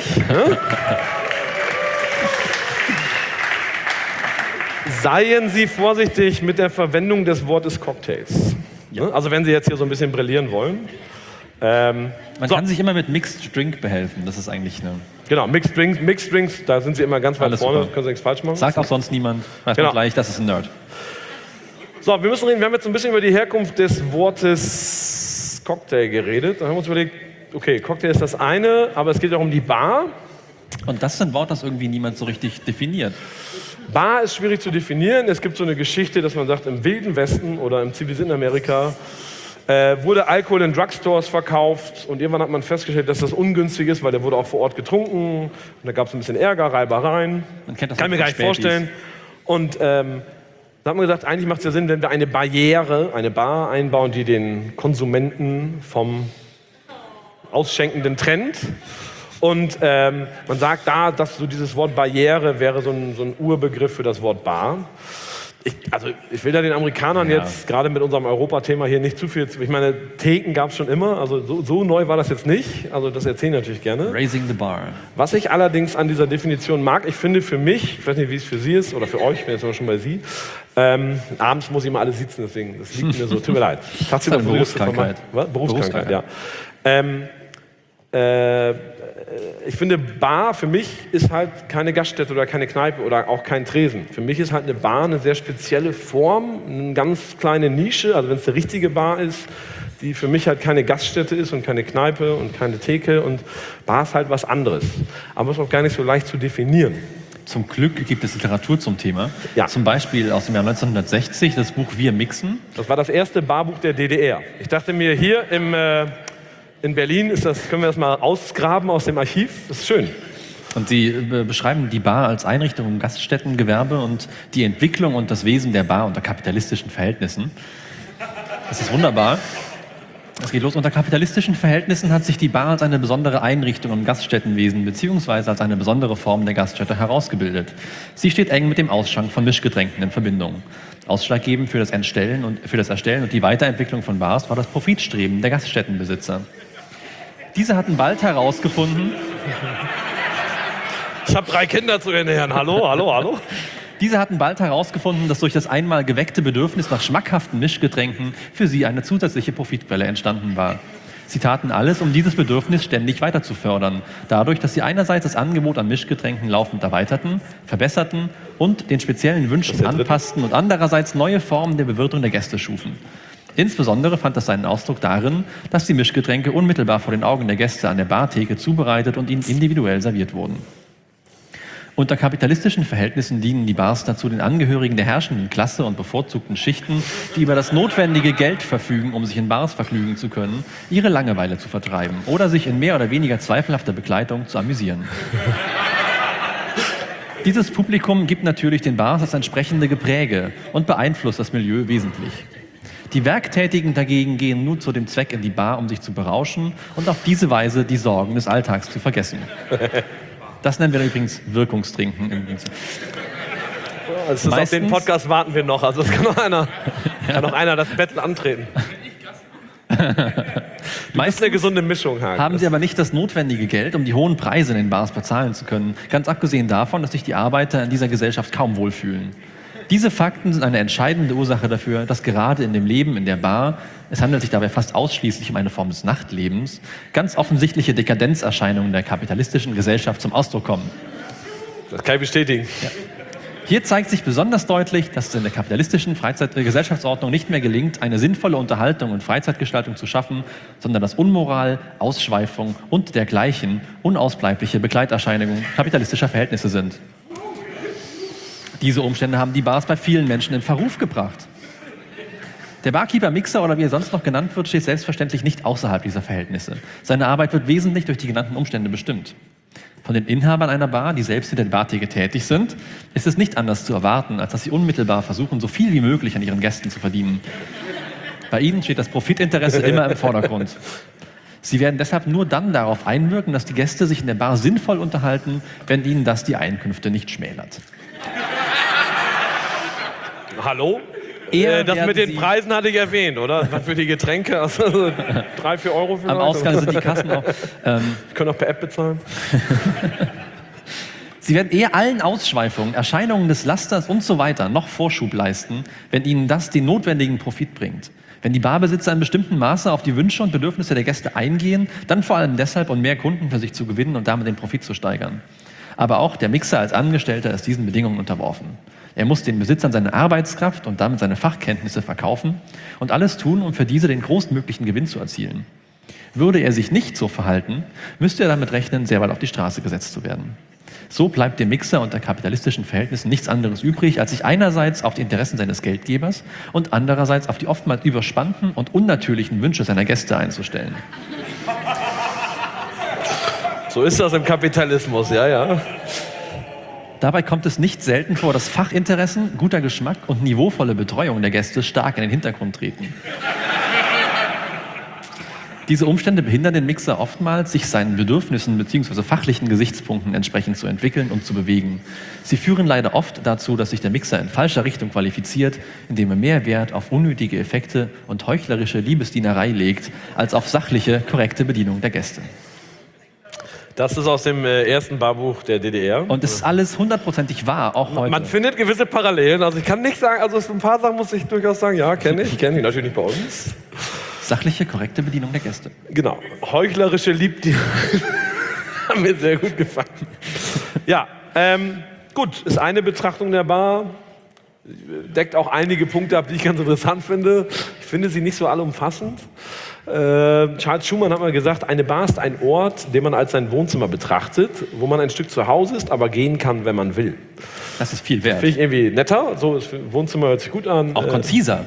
Seien Sie vorsichtig mit der Verwendung des Wortes Cocktails. Ja. Also wenn Sie jetzt hier so ein bisschen brillieren wollen. Ähm, Man so. kann sich immer mit Mixed Drink behelfen, das ist eigentlich eine... Genau, Mixed Drinks, Mixed Drinks, da sind Sie immer ganz weit Alles vorne, super. können Sie nichts falsch machen. Sagt auch sonst niemand, weiß genau. man gleich, das ist ein Nerd. So, wir müssen reden, wir haben jetzt ein bisschen über die Herkunft des Wortes Cocktail geredet. Dann haben wir uns überlegt, okay, Cocktail ist das eine, aber es geht auch um die Bar. Und das ist ein Wort, das irgendwie niemand so richtig definiert. Bar ist schwierig zu definieren. Es gibt so eine Geschichte, dass man sagt, im Wilden Westen oder im zivilisierten Amerika äh, wurde Alkohol in Drugstores verkauft und irgendwann hat man festgestellt, dass das ungünstig ist, weil der wurde auch vor Ort getrunken und da gab es ein bisschen Ärger, Reibereien. Man kennt das Kann mir gar nicht vorstellen. Und ähm, da hat man gesagt, eigentlich macht es ja Sinn, wenn wir eine Barriere, eine Bar einbauen, die den Konsumenten vom Ausschenkenden trennt. Und ähm, man sagt da, dass so dieses Wort Barriere wäre so ein, so ein Urbegriff für das Wort Bar. Ich, also ich will da den Amerikanern ja. jetzt, gerade mit unserem Europathema hier nicht zu viel, ich meine, Theken gab es schon immer, also so, so neu war das jetzt nicht, also das erzählen natürlich gerne. Raising the bar. Was ich allerdings an dieser Definition mag, ich finde für mich, ich weiß nicht, wie es für Sie ist oder für euch, ich bin jetzt aber schon bei Sie, ähm, abends muss ich immer alle sitzen, deswegen, das liegt mir so, tut mir leid. Das ist eine Berufskrankheit. Was? Berufskrankheit, ja. Ähm, äh, ich finde, Bar für mich ist halt keine Gaststätte oder keine Kneipe oder auch kein Tresen. Für mich ist halt eine Bar eine sehr spezielle Form, eine ganz kleine Nische, also wenn es eine richtige Bar ist, die für mich halt keine Gaststätte ist und keine Kneipe und keine Theke und Bar ist halt was anderes. Aber es ist auch gar nicht so leicht zu definieren. Zum Glück gibt es Literatur zum Thema. Ja. Zum Beispiel aus dem Jahr neunzehnhundertsechzig das Buch Wir mixen. Das war das erste Barbuch der D D R. Ich dachte mir, hier im... Äh, In Berlin ist das, können wir das mal ausgraben aus dem Archiv. Das ist schön. Und Sie äh, beschreiben die Bar als Einrichtung im Gaststättengewerbe und die Entwicklung und das Wesen der Bar unter kapitalistischen Verhältnissen. Das ist wunderbar. Es geht los. Unter kapitalistischen Verhältnissen hat sich die Bar als eine besondere Einrichtung im Gaststättenwesen bzw. als eine besondere Form der Gaststätte herausgebildet. Sie steht eng mit dem Ausschank von Mischgetränken in Verbindung. Ausschlaggebend für das Erstellen und, für das Erstellen und die Weiterentwicklung von Bars war das Profitstreben der Gaststättenbesitzer. Diese hatten bald herausgefunden... Ich habe drei Kinder zu ernähren. Hallo, hallo, hallo. Diese hatten bald herausgefunden, dass durch das einmal geweckte Bedürfnis nach schmackhaften Mischgetränken für sie eine zusätzliche Profitquelle entstanden war. Sie taten alles, um dieses Bedürfnis ständig weiter zu fördern, dadurch, dass sie einerseits das Angebot an Mischgetränken laufend erweiterten, verbesserten und den speziellen Wünschen anpassten und andererseits neue Formen der Bewirtung der Gäste schufen. Insbesondere fand das seinen Ausdruck darin, dass die Mischgetränke unmittelbar vor den Augen der Gäste an der Bartheke zubereitet und ihnen individuell serviert wurden. Unter kapitalistischen Verhältnissen dienen die Bars dazu, den Angehörigen der herrschenden Klasse und bevorzugten Schichten, die über das notwendige Geld verfügen, um sich in Bars vergnügen zu können, ihre Langeweile zu vertreiben oder sich in mehr oder weniger zweifelhafter Begleitung zu amüsieren. Dieses Publikum gibt natürlich den Bars das entsprechende Gepräge und beeinflusst das Milieu wesentlich. Die Werktätigen dagegen gehen nur zu dem Zweck in die Bar, um sich zu berauschen und auf diese Weise die Sorgen des Alltags zu vergessen. Das nennen wir übrigens Wirkungstrinken. Also auf den Podcast warten wir noch. Also es kann noch einer, kann noch einer das Battle antreten. Meist eine gesunde Mischung, Hagen. Haben sie aber nicht das notwendige Geld, um die hohen Preise in den Bars bezahlen zu können. Ganz abgesehen davon, dass sich die Arbeiter in dieser Gesellschaft kaum wohlfühlen. Diese Fakten sind eine entscheidende Ursache dafür, dass gerade in dem Leben in der Bar, es handelt sich dabei fast ausschließlich um eine Form des Nachtlebens, ganz offensichtliche Dekadenzerscheinungen der kapitalistischen Gesellschaft zum Ausdruck kommen. Das kann ich bestätigen. Ja. Hier zeigt sich besonders deutlich, dass es in der kapitalistischen Freizeit- äh, Gesellschaftsordnung nicht mehr gelingt, eine sinnvolle Unterhaltung und Freizeitgestaltung zu schaffen, sondern dass Unmoral, Ausschweifung und dergleichen unausbleibliche Begleiterscheinungen kapitalistischer Verhältnisse sind. Diese Umstände haben die Bars bei vielen Menschen in Verruf gebracht. Der Barkeeper, Mixer oder wie er sonst noch genannt wird, steht selbstverständlich nicht außerhalb dieser Verhältnisse. Seine Arbeit wird wesentlich durch die genannten Umstände bestimmt. Von den Inhabern einer Bar, die selbst hinter der Bartheke tätig sind, ist es nicht anders zu erwarten, als dass sie unmittelbar versuchen, so viel wie möglich an ihren Gästen zu verdienen. Bei ihnen steht das Profitinteresse immer im Vordergrund. Sie werden deshalb nur dann darauf einwirken, dass die Gäste sich in der Bar sinnvoll unterhalten, wenn ihnen das die Einkünfte nicht schmälert. Hallo? Äh, das mit den Preisen hatte ich erwähnt, oder? Für die Getränke, also drei, vier Euro vielleicht. Am Ausgang sind die Kassen auch. Ähm, ich kann auch per App bezahlen. Sie werden eher allen Ausschweifungen, Erscheinungen des Lasters und so weiter noch Vorschub leisten, wenn ihnen das den notwendigen Profit bringt. Wenn die Barbesitzer in bestimmtem Maße auf die Wünsche und Bedürfnisse der Gäste eingehen, dann vor allem deshalb, um mehr Kunden für sich zu gewinnen und damit den Profit zu steigern. Aber auch der Mixer als Angestellter ist diesen Bedingungen unterworfen. Er muss den Besitzern seine Arbeitskraft und damit seine Fachkenntnisse verkaufen und alles tun, um für diese den größtmöglichen Gewinn zu erzielen. Würde er sich nicht so verhalten, müsste er damit rechnen, sehr bald auf die Straße gesetzt zu werden. So bleibt dem Mixer unter kapitalistischen Verhältnissen nichts anderes übrig, als sich einerseits auf die Interessen seines Geldgebers und andererseits auf die oftmals überspannten und unnatürlichen Wünsche seiner Gäste einzustellen. So ist das im Kapitalismus, ja, ja. Dabei kommt es nicht selten vor, dass Fachinteressen, guter Geschmack und niveauvolle Betreuung der Gäste stark in den Hintergrund treten. Diese Umstände behindern den Mixer oftmals, sich seinen Bedürfnissen bzw. fachlichen Gesichtspunkten entsprechend zu entwickeln und zu bewegen. Sie führen leider oft dazu, dass sich der Mixer in falscher Richtung qualifiziert, indem er mehr Wert auf unnötige Effekte und heuchlerische Liebesdienerei legt, als auf sachliche, korrekte Bedienung der Gäste. Das ist aus dem äh, ersten Barbuch der D D R. Und es ist alles hundertprozentig wahr, auch heute. Man findet gewisse Parallelen. Also ich kann nicht sagen, also ein paar Sachen muss ich durchaus sagen, ja, kenne ich. Kenne ich natürlich nicht bei uns. Sachliche, korrekte Bedienung der Gäste. Genau. Heuchlerische Liebdienerei. Hat mir sehr gut gefallen. Ja, ähm, gut, ist eine Betrachtung der Bar. Deckt auch einige Punkte ab, die ich ganz interessant finde. Ich finde sie nicht so allumfassend. Äh, Charles Schumann hat mal gesagt, eine Bar ist ein Ort, den man als sein Wohnzimmer betrachtet, wo man ein Stück zu Hause ist, aber gehen kann, wenn man will. Das ist viel wert. Finde ich irgendwie netter. So, das Wohnzimmer hört sich gut an. Auch konziser.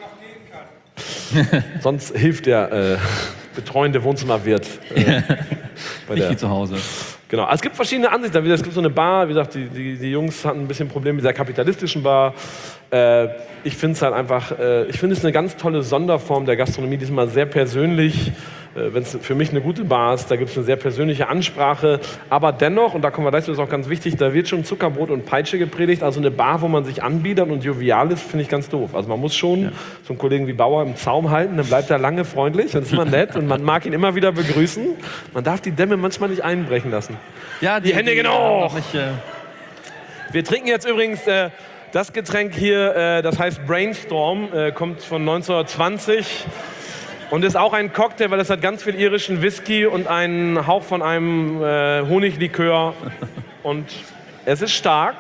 Sonst hilft der äh, betreuende Wohnzimmerwirt. Äh, bei Nicht der, wie zu Hause. Genau. Also es gibt verschiedene Ansichten. Es gibt so eine Bar, wie gesagt, die, die, die Jungs hatten ein bisschen Probleme mit der kapitalistischen Bar. Äh, ich finde es halt einfach, äh, ich finde es eine ganz tolle Sonderform der Gastronomie, die ist immer sehr persönlich. Äh, Wenn es für mich eine gute Bar ist, da gibt es eine sehr persönliche Ansprache. Aber dennoch, und da kommen wir gleich zu, ist auch ganz wichtig, da wird schon Zuckerbrot und Peitsche gepredigt. Also eine Bar, wo man sich anbietet und jovial ist, finde ich ganz doof. Also man muss schon ja. so einen Kollegen wie Bauer im Zaum halten, dann bleibt er lange freundlich und ist immer nett und man mag ihn immer wieder begrüßen. Man darf die Dämme manchmal nicht einbrechen lassen. Ja, die, die Hände die, genau. Nicht, äh Wir trinken jetzt übrigens äh, das Getränk hier, äh, das heißt Brainstorm, äh, kommt von neunzehnhundertzwanzig. Und ist auch ein Cocktail, weil es hat ganz viel irischen Whisky und einen Hauch von einem äh, Honiglikör. Und es ist stark.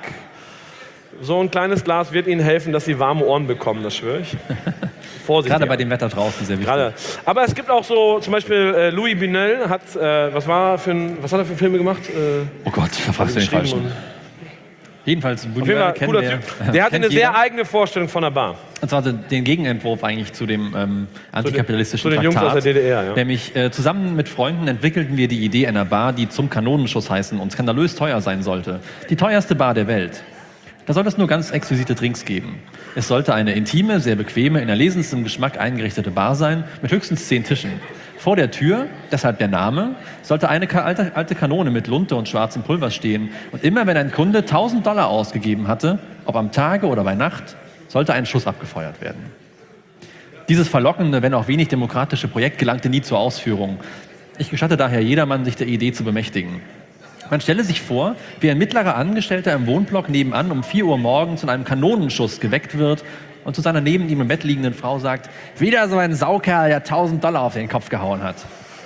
So ein kleines Glas wird Ihnen helfen, dass Sie warme Ohren bekommen, das schwöre ich. Vorsicht. Gerade bei dem Wetter draußen sehr wichtig. Gerade. Aber es gibt auch so, zum Beispiel äh, Louis Bunel hat, äh, was, war für ein, was hat er für Filme gemacht? Äh, oh Gott, da fragst du den Falschen. Jedenfalls, Auf jeden Fall, cooler Typ. Der hatte eine jeder. sehr eigene Vorstellung von der Bar. Und zwar den Gegenentwurf eigentlich zu dem ähm, antikapitalistischen zu den, zu den Traktat. Jungs aus der D D R, ja. Nämlich äh, zusammen mit Freunden entwickelten wir die Idee einer Bar, die zum Kanonenschuss heißen und skandalös teuer sein sollte. Die teuerste Bar der Welt. Da soll es nur ganz exquisite Drinks geben. Es sollte eine intime, sehr bequeme, in erlesenstem Geschmack eingerichtete Bar sein, mit höchstens zehn Tischen. Vor der Tür, deshalb der Name, sollte eine alte, alte Kanone mit Lunte und schwarzem Pulver stehen. Und immer wenn ein Kunde tausend Dollar ausgegeben hatte, ob am Tage oder bei Nacht, sollte ein Schuss abgefeuert werden. Dieses verlockende, wenn auch wenig demokratische Projekt gelangte nie zur Ausführung. Ich gestatte daher jedermann, sich der Idee zu bemächtigen. Man stelle sich vor, wie ein mittlerer Angestellter im Wohnblock nebenan um vier Uhr morgens von einem Kanonenschuss geweckt wird und zu seiner neben ihm im Bett liegenden Frau sagt, wieder so ein Saukerl, der tausend Dollar auf den Kopf gehauen hat.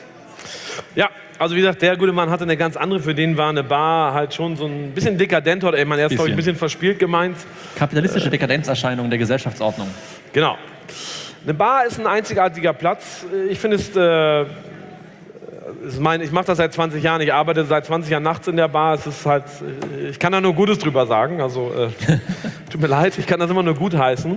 Ja, also wie gesagt, der gute Mann hatte eine ganz andere, für den war eine Bar halt schon so ein bisschen dekadent, oder ich meine, er ist, glaube ich, ein bisschen verspielt gemeint. Kapitalistische Dekadenzerscheinung der Gesellschaftsordnung. Genau. Eine Bar ist ein einzigartiger Platz. Ich finde es... Äh, Ich, meine, ich mache das seit zwanzig Jahren, ich arbeite seit zwanzig Jahren nachts in der Bar. Es ist halt, ich kann da nur Gutes drüber sagen. Also äh, tut mir leid, ich kann das immer nur gut heißen.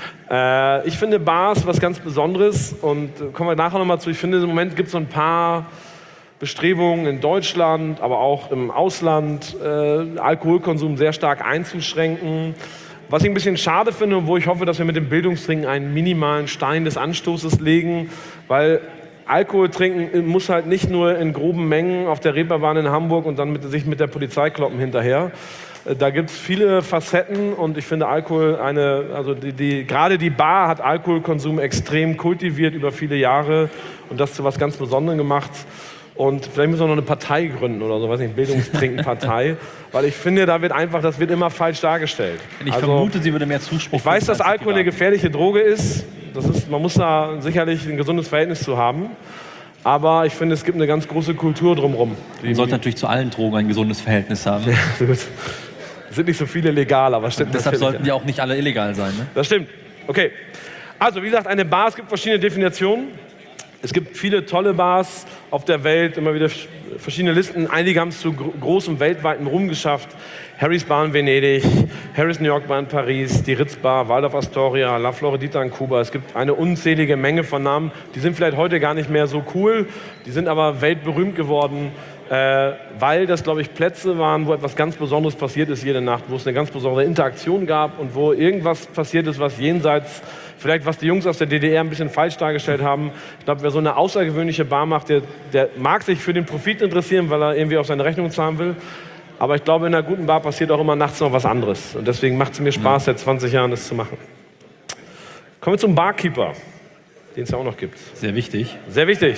Äh, ich finde Bars was ganz Besonderes und äh, kommen wir nachher nochmal zu. Ich finde, im Moment gibt es so ein paar Bestrebungen in Deutschland, aber auch im Ausland, äh, Alkoholkonsum sehr stark einzuschränken. Was ich ein bisschen schade finde und wo ich hoffe, dass wir mit dem Bildungstrinken einen minimalen Stein des Anstoßes legen, weil Alkohol trinken muss halt nicht nur in groben Mengen auf der Reeperbahn in Hamburg und dann mit, sich mit der Polizei kloppen hinterher. Da gibt es viele Facetten und ich finde Alkohol eine, also die, die, gerade die Bar hat Alkoholkonsum extrem kultiviert über viele Jahre und das zu was ganz Besonderem gemacht. Und vielleicht müssen wir noch eine Partei gründen oder so, weiß nicht, Bildungstrinken-Partei, weil ich finde, da wird einfach, das wird immer falsch dargestellt. Ich also, vermute, sie würde mehr Zuspruch. Ich weiß, dass Alkohol eine gefährliche Droge ist. Das ist, man muss da sicherlich ein gesundes Verhältnis zu haben. Aber ich finde, es gibt eine ganz große Kultur drumherum. Man sollte natürlich zu allen Drogen ein gesundes Verhältnis haben. Ja, gut. Es sind nicht so viele legal, aber stimmt. Deshalb sollten die auch nicht alle illegal sein. Ne? Das stimmt. Okay. Also, wie gesagt, eine Bar, es gibt verschiedene Definitionen. Es gibt viele tolle Bars auf der Welt, immer wieder verschiedene Listen. Einige haben es zu großem weltweiten Ruhm geschafft. Harry's Bar in Venedig, Harry's New York Bar in Paris, die Ritz Bar, Waldorf Astoria, La Floridita in Kuba. Es gibt eine unzählige Menge von Namen. Die sind vielleicht heute gar nicht mehr so cool, die sind aber weltberühmt geworden, äh, weil das, glaube ich, Plätze waren, wo etwas ganz Besonderes passiert ist jede Nacht, wo es eine ganz besondere Interaktion gab und wo irgendwas passiert ist, was jenseits, vielleicht was die Jungs aus der D D R ein bisschen falsch dargestellt haben. Ich glaube, wer so eine außergewöhnliche Bar macht, der, der mag sich für den Profit interessieren, weil er irgendwie auf seine Rechnung zahlen will. Aber ich glaube, in einer guten Bar passiert auch immer nachts noch was anderes. Und deswegen macht es mir Spaß, seit zwanzig Jahren das zu machen. Kommen wir zum Barkeeper, den es ja auch noch gibt. Sehr wichtig. Sehr wichtig.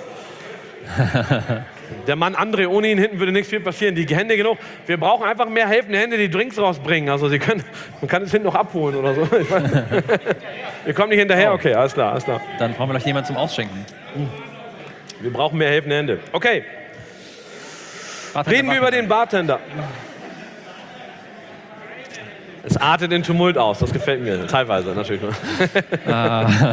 Der Mann André, ohne ihn hinten würde nichts viel passieren. Die Hände genug. Wir brauchen einfach mehr helfende Hände, die Drinks rausbringen. Also Sie können, man kann es hinten noch abholen oder so. Ich weiß, wir kommen nicht hinterher? Okay, alles klar, alles klar. Dann brauchen wir vielleicht jemanden zum Ausschenken. Wir brauchen mehr helfende Hände. Okay. Bartender, Reden wir über den Bartender. Es artet in Tumult aus, das gefällt mir. Teilweise natürlich. Ah.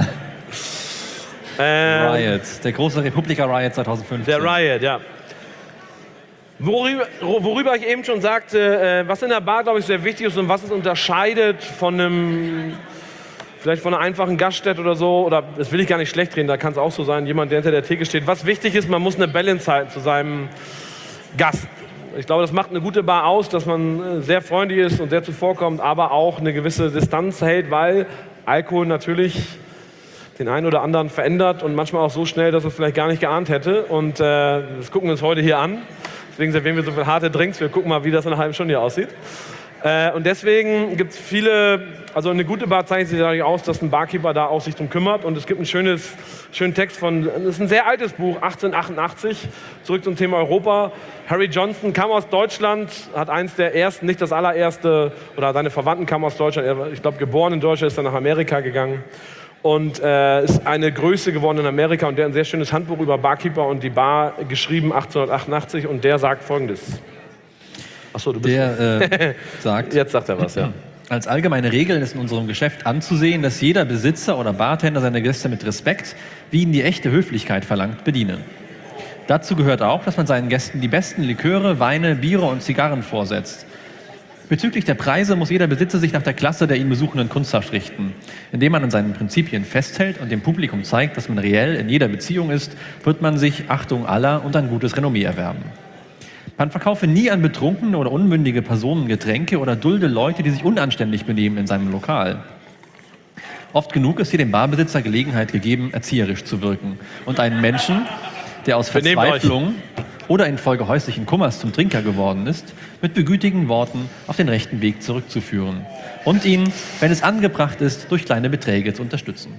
ähm, Riot, der große Republika-Riot zweitausendfünfzehn. Der Riot, ja. Worüber, worüber ich eben schon sagte, äh, was in der Bar, glaube ich, sehr wichtig ist und was es unterscheidet von einem, vielleicht von einer einfachen Gaststätte oder so, oder das will ich gar nicht schlecht reden, da kann es auch so sein, jemand, der hinter der Theke steht. Was wichtig ist, man muss eine Balance halten zu seinem Gast. Ich glaube, das macht eine gute Bar aus, dass man sehr freundlich ist und sehr zuvorkommt, aber auch eine gewisse Distanz hält, weil Alkohol natürlich den einen oder anderen verändert und manchmal auch so schnell, dass er es vielleicht gar nicht geahnt hätte. Und äh, das gucken wir uns heute hier an. Deswegen servieren wir so viele harte Drinks. Wir gucken mal, wie das in einer halben Stunde hier aussieht. Äh, und deswegen gibt es viele, also eine gute Bar zeichnet sich dadurch aus, dass ein Barkeeper da auch sich drum kümmert. Und es gibt einen schönes, schönen Text von, das ist ein sehr altes Buch, achtzehnhundertachtundachtzig, zurück zum Thema Europa. Harry Johnson kam aus Deutschland, hat eins der ersten, nicht das allererste, oder seine Verwandten kamen aus Deutschland. Er war, ich glaube, geboren in Deutschland, ist dann nach Amerika gegangen. und äh, ist eine Größe geworden in Amerika und der hat ein sehr schönes Handbuch über Barkeeper und die Bar geschrieben achtzehnhundertachtundachtzig und der sagt Folgendes. Achso, du bist... Der äh, sagt... Jetzt sagt er was, ja. Als allgemeine Regel ist in unserem Geschäft anzusehen, dass jeder Besitzer oder Bartender seine Gäste mit Respekt, wie ihn die echte Höflichkeit verlangt, bediene. Dazu gehört auch, dass man seinen Gästen die besten Liköre, Weine, Biere und Zigarren vorsetzt. Bezüglich der Preise muss jeder Besitzer sich nach der Klasse der ihn besuchenden Kundschaft richten. Indem man an seinen Prinzipien festhält und dem Publikum zeigt, dass man reell in jeder Beziehung ist, wird man sich Achtung aller und ein gutes Renommee erwerben. Man verkaufe nie an betrunkene oder unmündige Personen Getränke oder dulde Leute, die sich unanständig benehmen in seinem Lokal. Oft genug ist hier dem Barbesitzer Gelegenheit gegeben, erzieherisch zu wirken und einen Menschen, der aus Verzweiflung oder infolge häuslichen Kummers zum Trinker geworden ist, mit begütigenden Worten auf den rechten Weg zurückzuführen und ihn, wenn es angebracht ist, durch kleine Beträge zu unterstützen.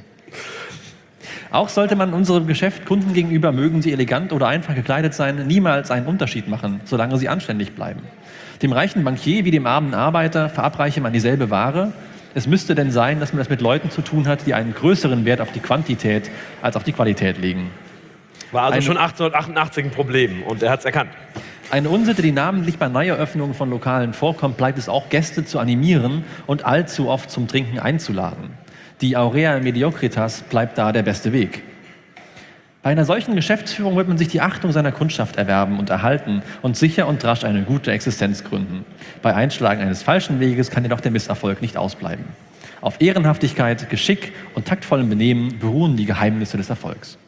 Auch sollte man in unserem Geschäft Kunden gegenüber, mögen sie elegant oder einfach gekleidet sein, niemals einen Unterschied machen, solange sie anständig bleiben. Dem reichen Bankier wie dem armen Arbeiter verabreiche man dieselbe Ware. Es müsste denn sein, dass man es mit Leuten zu tun hat, die einen größeren Wert auf die Quantität als auf die Qualität legen. War also Eine, schon achtzehnhundertachtundachtzig ein Problem und er hat es erkannt. Eine Unsitte, die namentlich bei Neueröffnungen von Lokalen vorkommt, bleibt es auch, Gäste zu animieren und allzu oft zum Trinken einzuladen. Die Aurea Mediocritas bleibt da der beste Weg. Bei einer solchen Geschäftsführung wird man sich die Achtung seiner Kundschaft erwerben und erhalten und sicher und rasch eine gute Existenz gründen. Bei Einschlagen eines falschen Weges kann jedoch der Misserfolg nicht ausbleiben. Auf Ehrenhaftigkeit, Geschick und taktvollem Benehmen beruhen die Geheimnisse des Erfolgs.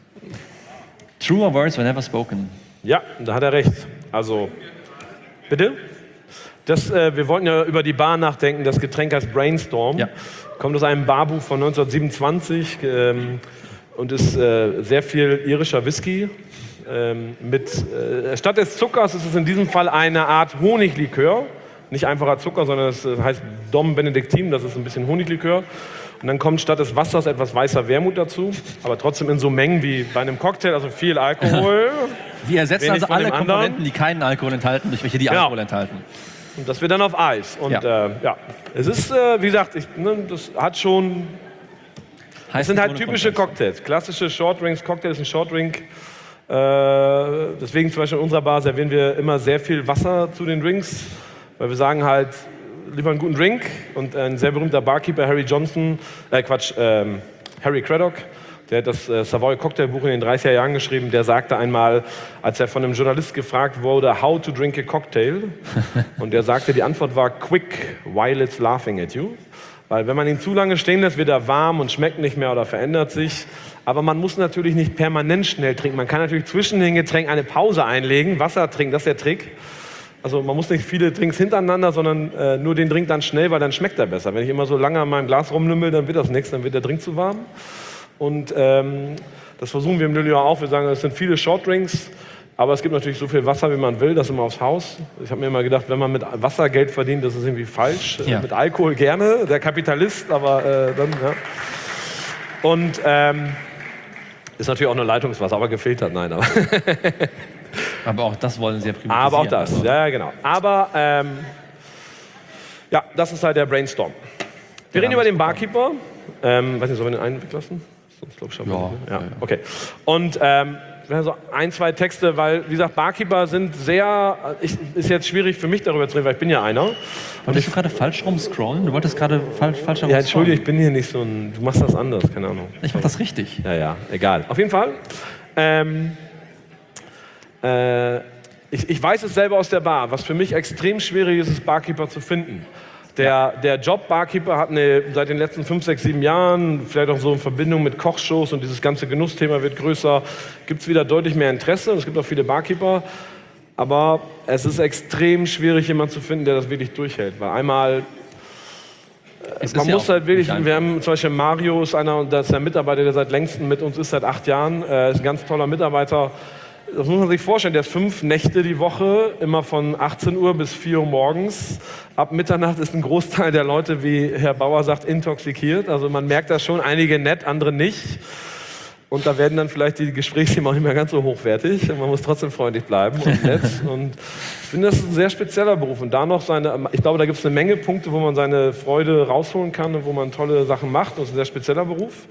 Truer words were never spoken. Ja, da hat er recht. Also, bitte? Das, äh, wir wollten ja über die Bar nachdenken. Das Getränk heißt Brainstorm. Ja. Kommt aus einem Barbuch von neunzehnhundertsiebenundzwanzig ähm, und ist äh, sehr viel irischer Whisky. Ähm, mit, äh, statt des Zuckers ist es in diesem Fall eine Art Honiglikör. Nicht einfacher Zucker, sondern es heißt Dom Benedictin. Das ist ein bisschen Honiglikör. Und dann kommt statt des Wassers etwas weißer Wermut dazu, aber trotzdem in so Mengen wie bei einem Cocktail, also viel Alkohol. Wir ersetzen also alle anderen. Komponenten, die keinen Alkohol enthalten, durch welche die Genau. Alkohol enthalten. Und das wird dann auf Eis. Und Ja. äh, ja, es ist, äh, wie gesagt, ich, ne, das hat schon. Heißt Das sind nicht halt ohne typische Kontext. Cocktails. Klassische Shortdrinks. Cocktail ist ein Shortdrink. Äh, deswegen zum Beispiel in unserer Bar servieren wir immer sehr viel Wasser zu den Drinks, weil wir sagen halt, lieber einen guten Drink. Und ein sehr berühmter Barkeeper, Harry Johnson, äh Quatsch, ähm, Harry Craddock, der hat das äh, Savoy Cocktailbuch in den dreißiger Jahren geschrieben, der sagte einmal, als er von einem Journalist gefragt wurde, how to drink a cocktail, und der sagte, die Antwort war quick while it's laughing at you. Weil wenn man ihn zu lange stehen lässt, wird er warm und schmeckt nicht mehr oder verändert sich. Aber man muss natürlich nicht permanent schnell trinken. Man kann natürlich zwischen den Getränken eine Pause einlegen, Wasser trinken, das ist der Trick. Also man muss nicht viele Drinks hintereinander, sondern äh, nur den Drink dann schnell, weil dann schmeckt er besser. Wenn ich immer so lange an meinem Glas rumlümmel, dann wird das nichts, dann wird der Drink zu warm. Und ähm, das versuchen wir im Lilly auch. Wir sagen, es sind viele Shortdrinks, aber es gibt natürlich so viel Wasser, wie man will, das immer aufs Haus. Ich habe mir immer gedacht, wenn man mit Wasser Geld verdient, das ist irgendwie falsch. Ja. Äh, mit Alkohol gerne, der Kapitalist, aber äh, dann, ja. Und ähm, ist natürlich auch nur Leitungswasser, aber gefiltert, nein. Aber Aber auch das wollen sie ja privatisieren. Aber auch das, Also, ja, ja, genau. Aber ähm, ja, das ist halt der Brainstorm. Wir Ja, reden über den super. Barkeeper. Ähm, weiß nicht, sollen wir den einen weglassen? Sonst glaube ich schon. Ja, Ja, ja, ja. okay. Und ähm, so ein, zwei Texte, weil, wie gesagt, Barkeeper sind sehr, ich, ist jetzt schwierig für mich darüber zu reden, weil ich bin ja einer. Wolltest du gerade falsch rum scrollen? Du wolltest gerade falsch, falsch rum Ja, entschuldige, ich scrollen. bin hier nicht so ein, du machst das anders, keine Ahnung. Ich mach das richtig. Ja, ja, egal. Auf jeden Fall. Ähm, äh, ich, ich weiß es selber aus der Bar. Was für mich extrem schwierig ist, ist Barkeeper zu finden. Der, der Job Barkeeper hat eine, seit den letzten fünf, sechs, sieben Jahren, vielleicht auch so in Verbindung mit Kochshows und dieses ganze Genussthema wird größer, gibt es wieder deutlich mehr Interesse und es gibt auch viele Barkeeper. Aber es ist extrem schwierig, jemanden zu finden, der das wirklich durchhält. Weil einmal Es man ist ja muss auch halt wirklich, nicht einfach. wir haben zum Beispiel Mario, ist einer, das ist der Mitarbeiter, der seit längsten mit uns ist, seit acht Jahren, äh, ist ein ganz toller Mitarbeiter. Das muss man sich vorstellen, der ist fünf Nächte die Woche, immer von achtzehn Uhr bis vier Uhr morgens. Ab Mitternacht ist ein Großteil der Leute, wie Herr Bauer sagt, intoxikiert. Also man merkt das schon, einige nett, andere nicht. Und da werden dann vielleicht die Gesprächsthemen auch nicht mehr ganz so hochwertig. Und man muss trotzdem freundlich bleiben und nett. Und ich finde, das ist ein sehr spezieller Beruf. Und da noch seine, ich glaube, da gibt es eine Menge Punkte, wo man seine Freude rausholen kann und wo man tolle Sachen macht. Das ist ein sehr spezieller Beruf.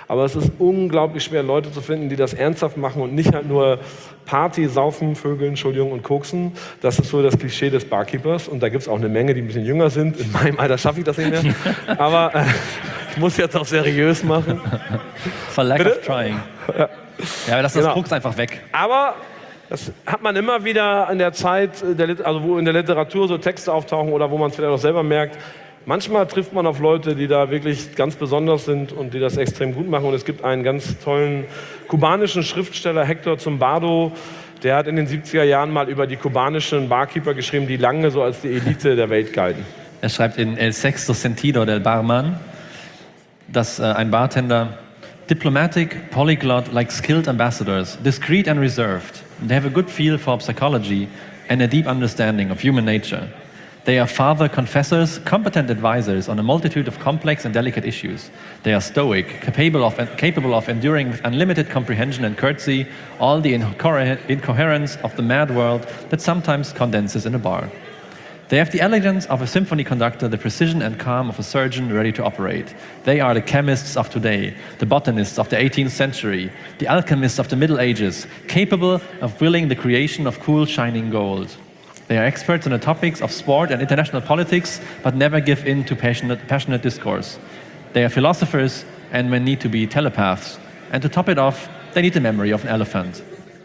aber es ist unglaublich schwer, Leute zu finden, die das ernsthaft machen und nicht halt nur Party, Saufen, Vögeln, Entschuldigung, und Koksen. Das ist so das Klischee des Barkeepers und da gibt es auch eine Menge, die ein bisschen jünger sind. In meinem Alter schaffe ich das nicht mehr, aber äh, ich muss jetzt auch seriös machen. For lack Bitte? of trying. Ja, ja das, das Genau. Krux einfach weg. Aber das hat man immer wieder in der Zeit, der, Lit- also wo in der Literatur so Texte auftauchen oder wo man es vielleicht auch selber merkt. Manchmal trifft man auf Leute, die da wirklich ganz besonders sind und die das extrem gut machen. Und es gibt einen ganz tollen kubanischen Schriftsteller, Hector Zumbardo, der hat in den siebziger Jahren mal über die kubanischen Barkeeper geschrieben, die lange so als die Elite der Welt galten. Er schreibt in El Sexto Sentido del Barman, dass äh, ein Bartender diplomatic, polyglot, like skilled ambassadors, discreet and reserved. They have a good feel for psychology and a deep understanding of human nature. They are father confessors, competent advisors on a multitude of complex and delicate issues. They are stoic, capable of, capable of enduring with unlimited comprehension and courtesy all the incoher- incoherence of the mad world that sometimes condenses in a bar. They have the elegance of a symphony conductor, the precision and calm of a surgeon ready to operate. They are the chemists of today, the botanists of the eighteenth century, the alchemists of the Middle Ages, capable of willing the creation of cool, shining gold. They are experts on the topics of sport and international politics, but never give in to passionate, passionate discourse. They are philosophers and may need to be telepaths. And to top it off, they need the memory of an elephant.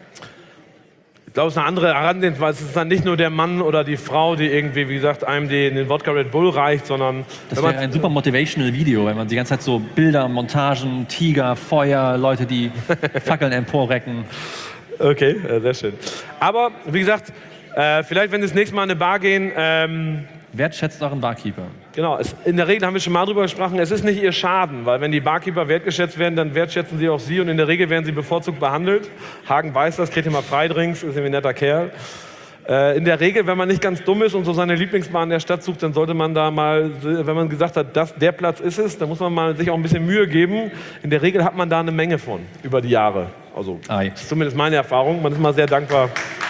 Ich glaube, es ist eine andere Herangehensweise. Es ist dann nicht nur der Mann oder die Frau, die irgendwie, wie gesagt, einem die, den Wodka Red Bull reicht, sondern... Das wenn wäre man- ein super motivational Video, wenn man die ganze Zeit so Bilder, Montagen, Tiger, Feuer, Leute, die Fackeln emporrecken. Okay, äh, sehr schön. Aber, wie gesagt, äh, vielleicht, wenn Sie das nächste Mal in eine Bar gehen, ähm, Wertschätzt euren Barkeeper. genau, es, in der Regel haben wir schon mal drüber gesprochen, es ist nicht Ihr Schaden, weil wenn die Barkeeper wertgeschätzt werden, dann wertschätzen sie auch Sie und in der Regel werden sie bevorzugt behandelt. Hagen weiß das, kriegt immer Freidrinks, ist irgendwie ein netter Kerl. Äh, in der Regel, wenn man nicht ganz dumm ist und so seine Lieblingsbar in der Stadt sucht, dann sollte man da mal, wenn man gesagt hat, das, der Platz ist es, dann muss man mal sich auch ein bisschen Mühe geben. In der Regel hat man da eine Menge von, über die Jahre. Also, Ei. das ist zumindest meine Erfahrung. Man ist mal sehr dankbar.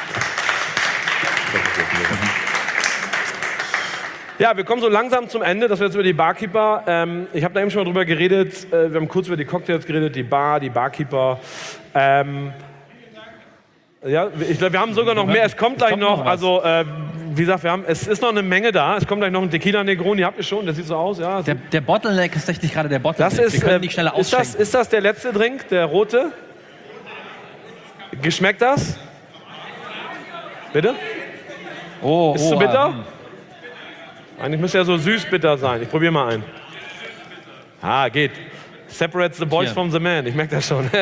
Ja, wir kommen so langsam zum Ende. Das wird jetzt über die Barkeeper. Ähm, ich habe da eben schon mal drüber geredet. Äh, wir haben kurz über die Cocktails geredet, die Bar, die Barkeeper. Ähm, ja, ich glaube, wir haben sogar noch mehr. Es kommt gleich kommt noch. noch was. Also, äh, wie gesagt, wir haben, es ist noch eine Menge da. Es kommt gleich noch ein Tequila Negroni. Habt ihr schon? Das sieht so aus. Ja. Der, der Bottleneck ist tatsächlich gerade der Bottleneck. Das ist, Wir können äh, nicht schneller ist, das, ausschenken. ist das der letzte Drink, der rote? Geschmeckt das? Bitte? Oh, Ist oh, zu bitter? hm. Eigentlich müsste ja so süß-bitter sein. Ich probiere mal einen. Ah, geht. Separates the boys Hier. from the man. Ich merke das schon.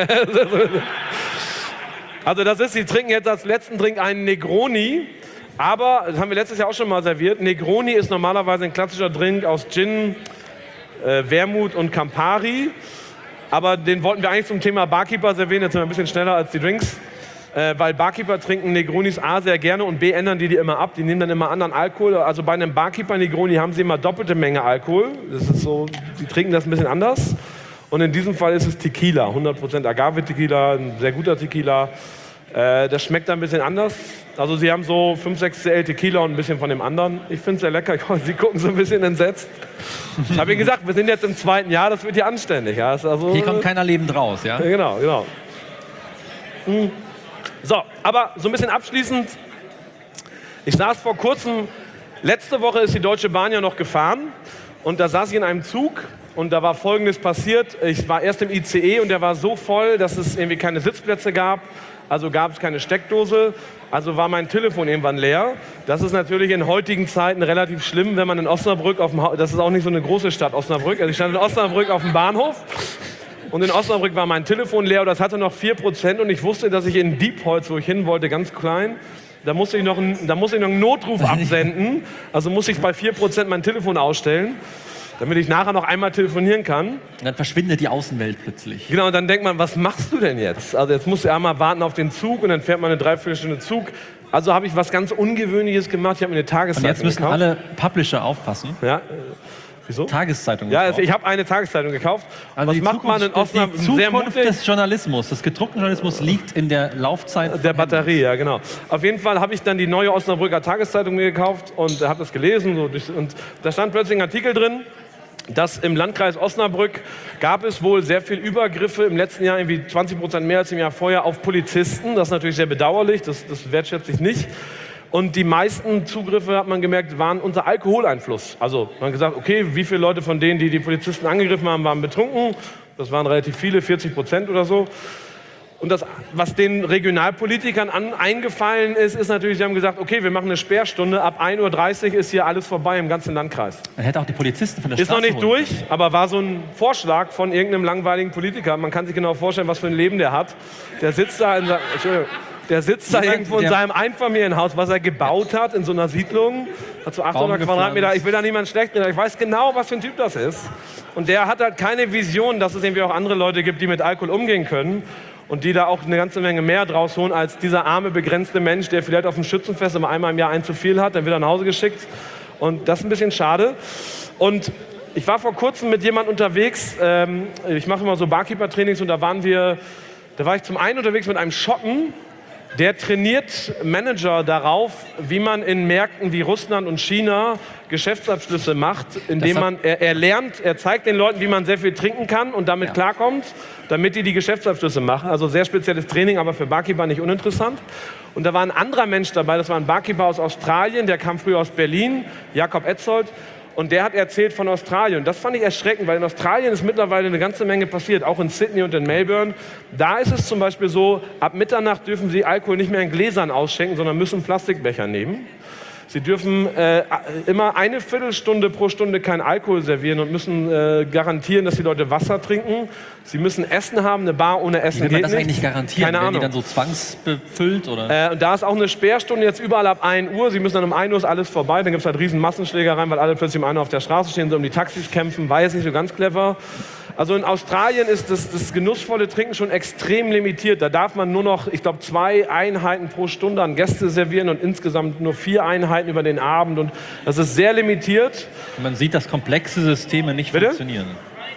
Also das ist, Sie trinken jetzt als letzten Drink einen Negroni. Aber, das haben wir letztes Jahr auch schon mal serviert, Negroni ist normalerweise ein klassischer Drink aus Gin, äh, Wermut und Campari. Aber den wollten wir eigentlich zum Thema Barkeeper servieren. Jetzt sind wir ein bisschen schneller als die Drinks. Äh, weil Barkeeper trinken Negronis A sehr gerne und B ändern die die immer ab. Die nehmen dann immer anderen Alkohol. Also bei einem Barkeeper Negroni haben sie immer doppelte Menge Alkohol. Das ist so, die trinken das ein bisschen anders. Und in diesem Fall ist es Tequila, hundert Prozent Agave-Tequila, ein sehr guter Tequila. Äh, das schmeckt dann ein bisschen anders. Also sie haben so fünf, sechs C L Tequila und ein bisschen von dem anderen. Ich finde es sehr lecker. Sie gucken so ein bisschen entsetzt. Ich habe Ihnen gesagt, wir sind jetzt im zweiten Jahr, das wird hier anständig. Ja, ist also, Hier kommt keiner lebend raus, ja? ja, genau, genau. Hm. So, aber so ein bisschen abschließend. Ich saß vor kurzem, letzte Woche ist die Deutsche Bahn ja noch gefahren und da saß ich in einem Zug und da war Folgendes passiert. Ich war erst im I C E und der war so voll, dass es irgendwie keine Sitzplätze gab, also gab es keine Steckdose, also war mein Telefon irgendwann leer. Das ist natürlich in heutigen Zeiten relativ schlimm, wenn man in Osnabrück auf dem, Ha- das ist auch nicht so eine große Stadt, Osnabrück, also ich stand in Osnabrück auf dem Bahnhof. Und in Osnabrück war mein Telefon leer und das hatte noch vier Prozent und ich wusste, dass ich in Diepholz, wo ich hin wollte, ganz klein, da musste ich noch einen, da musste ich noch einen Notruf absenden. Also musste ich bei vier Prozent mein Telefon ausstellen, damit ich nachher noch einmal telefonieren kann. Und dann verschwindet die Außenwelt plötzlich. Genau, und dann denkt man, was machst du denn jetzt? Also jetzt musst du einmal warten auf den Zug und dann fährt man eine Dreiviertelstunde Zug. Also habe ich was ganz Ungewöhnliches gemacht. Ich habe mir eine Und Tageszeitung jetzt müssen gekauft. alle Publisher aufpassen. Ja, äh, wieso? Tageszeitung. Ja, also gekauft. ich habe eine Tageszeitung gekauft. Also was die macht man in Zukunft- Osnabrück? Die Sehr Zukunft mutig. des Journalismus, des gedruckten Journalismus liegt in der Laufzeit Der Batterie, ja genau. Auf jeden Fall habe ich dann die neue Osnabrücker Tageszeitung mir gekauft und habe das gelesen. So durch, und da stand plötzlich ein Artikel drin, dass im Landkreis Osnabrück gab es wohl sehr viel Übergriffe im letzten Jahr, irgendwie zwanzig Prozent mehr als im Jahr vorher, auf Polizisten. Das ist natürlich sehr bedauerlich, das, das wertschätze ich nicht. Und die meisten Zugriffe, hat man gemerkt, waren unter Alkoholeinfluss. Also man hat gesagt, okay, wie viele Leute von denen, die die Polizisten angegriffen haben, waren betrunken? Das waren relativ viele, vierzig Prozent oder so. Und das, was den Regionalpolitikern an, eingefallen ist, ist natürlich, sie haben gesagt, okay, wir machen eine Sperrstunde, ab ein Uhr dreißig ist hier alles vorbei im ganzen Landkreis. Man hätte auch die Polizisten von der Ist Straße noch nicht holen durch, können. aber war so ein Vorschlag von irgendeinem langweiligen Politiker. Man kann sich genau vorstellen, was für ein Leben der hat. Der sitzt da, in, Entschuldigung, der sitzt da Jemand, irgendwo in der- seinem Einfamilienhaus, was er gebaut hat, in so einer Siedlung. Hat so achthundert Baum Quadratmeter. gepflanzt. Ich will da niemand schlecht reden, ich weiß genau, was für ein Typ das ist. Und der hat halt keine Vision, dass es irgendwie auch andere Leute gibt, die mit Alkohol umgehen können. Und die da auch eine ganze Menge mehr draus holen, als dieser arme, begrenzte Mensch, der vielleicht auf dem Schützenfest immer einmal im Jahr ein zu viel hat, dann wird er nach Hause geschickt. Und das ist ein bisschen schade. Und ich war vor kurzem mit jemandem unterwegs, ähm, ich mache immer so Barkeeper-Trainings und da waren wir, da war ich zum einen unterwegs mit einem Schotten, der trainiert Manager darauf, wie man in Märkten wie Russland und China Geschäftsabschlüsse macht, indem hat- man, er, er lernt, er zeigt den Leuten, wie man sehr viel trinken kann und damit Ja. klarkommt, damit die die Geschäftsabschlüsse machen. Also sehr spezielles Training, aber für Barkeeper nicht uninteressant. Und da war ein anderer Mensch dabei, das war ein Barkeeper aus Australien, der kam früher aus Berlin, Jakob Etzold. Und der hat erzählt von Australien. Das fand ich erschreckend, weil in Australien ist mittlerweile eine ganze Menge passiert, auch in Sydney und in Melbourne. Da ist es zum Beispiel so, ab Mitternacht dürfen sie Alkohol nicht mehr in Gläsern ausschenken, sondern müssen Plastikbecher nehmen. Sie dürfen äh, immer eine Viertelstunde pro Stunde kein Alkohol servieren und müssen äh, garantieren, dass die Leute Wasser trinken. Sie müssen Essen haben, eine Bar ohne Essen Wie will man geht das nicht. eigentlich garantieren? Keine Werden Ahnung. die dann so zwangsbefüllt? Oder? Äh, und da ist auch eine Sperrstunde jetzt überall ab ein Uhr. Sie müssen dann um ein Uhr ist alles vorbei. Dann gibt es halt riesen Massenschlägereien, weil alle plötzlich um ein Uhr auf der Straße stehen, so um die Taxis kämpfen. War jetzt nicht so ganz clever. Also in Australien ist das, das genussvolle Trinken schon extrem limitiert. Da darf man nur noch, ich glaube, zwei Einheiten pro Stunde an Gäste servieren und insgesamt nur vier Einheiten über den Abend. Und das ist sehr limitiert. Man sieht, dass komplexe Systeme nicht Bitte? funktionieren.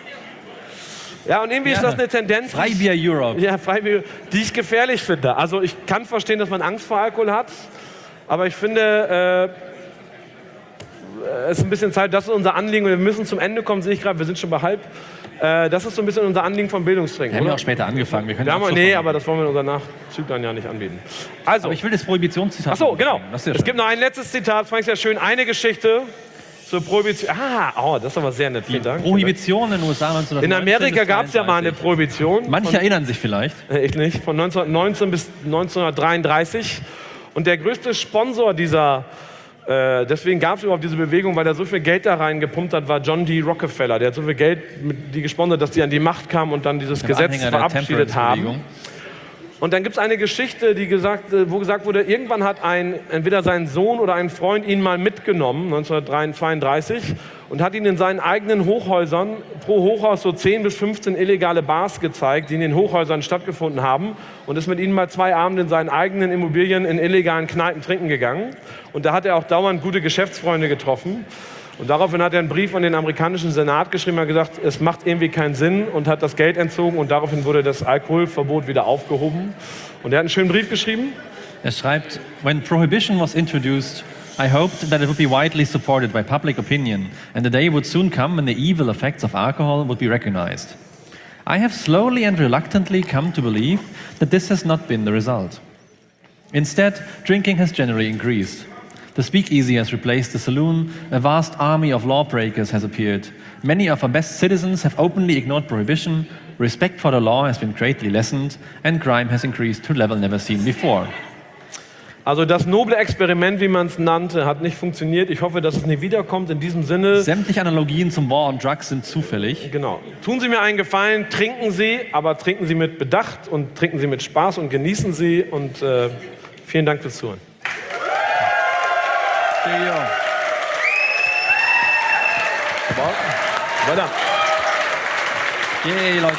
Ja, und irgendwie ist Ja. das eine Tendenz. Freibier Europe. Ja, Freibier, die ich gefährlich finde. Also ich kann verstehen, dass man Angst vor Alkohol hat, aber ich finde, äh, es ist ein bisschen Zeit, das ist unser Anliegen und wir müssen zum Ende kommen, sehe ich gerade, wir sind schon bei halb. Äh, das ist so ein bisschen unser Anliegen vom Wir Bildungstrinken, haben ja oder? auch später angefangen. Wir können Wir den haben, Abschluss nee, noch aber machen. das wollen wir in unserer Nachzüglein ja nicht anbieten. Also, Aber ich will das Prohibitionszitat. ach so, genau. Das ist ja Es schön. gibt noch ein letztes Zitat, fand ich sehr schön. Eine Geschichte zur Prohibition. Ah, oh, das ist aber sehr nett. Vielen Dank. Prohibition in den U S A neunzehnhundertneunzehn In Amerika bis gab es ja mal eine dreiunddreißig. Prohibition. Manche erinnern sich vielleicht. Äh, Ich nicht. Von neunzehnhundertneunzehn bis neunzehnhundertdreiunddreißig. Und der größte Sponsor dieser, äh, deswegen gab es überhaupt diese Bewegung, weil er so viel Geld da reingepumpt hat, war John D. Rockefeller. Der hat so viel Geld mit die gesponsert, dass die an die Macht kamen und dann dieses Der Gesetz Anhänger der verabschiedet haben. Temperance-Bewegung. Und dann gibt es eine Geschichte, die gesagt, äh, wo gesagt wurde, irgendwann hat ein, entweder sein Sohn oder ein Freund ihn mal mitgenommen, neunzehnhundertzweiunddreißig, und hat ihn in seinen eigenen Hochhäusern, pro Hochhaus so zehn bis fünfzehn illegale Bars gezeigt, die in den Hochhäusern stattgefunden haben, und ist mit ihnen mal zwei Abende in seinen eigenen Immobilien in illegalen Kneipen trinken gegangen. Und da hat er auch dauernd gute Geschäftsfreunde getroffen. Und daraufhin hat er einen Brief an den amerikanischen Senat geschrieben, hat gesagt, es macht irgendwie keinen Sinn, und hat das Geld entzogen, und daraufhin wurde das Alkoholverbot wieder aufgehoben. Und er hat einen schönen Brief geschrieben. Er schreibt, when prohibition was introduced, I hoped that it would be widely supported by public opinion, and the day would soon come when the evil effects of alcohol would be recognized. I have slowly and reluctantly come to believe that this has not been the result. Instead, drinking has generally increased. The speakeasy has replaced the saloon, a vast army of lawbreakers has appeared. Many of our best citizens have openly ignored prohibition, respect for the law has been greatly lessened, and crime has increased to a level never seen before. Also das noble Experiment, wie man es nannte, hat nicht funktioniert. Ich hoffe, dass es nie wiederkommt. In diesem Sinne, Sämtliche Analogien zum War on Drugs sind zufällig. genau. Tun Sie mir einen Gefallen, trinken Sie, aber trinken Sie mit Bedacht und trinken Sie mit Spaß und genießen Sie. Und äh, vielen Dank fürs Zuhören. Weiter. Yay, Leute.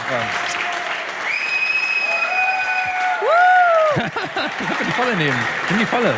Ja. die volle nehmen. Nimm die volle.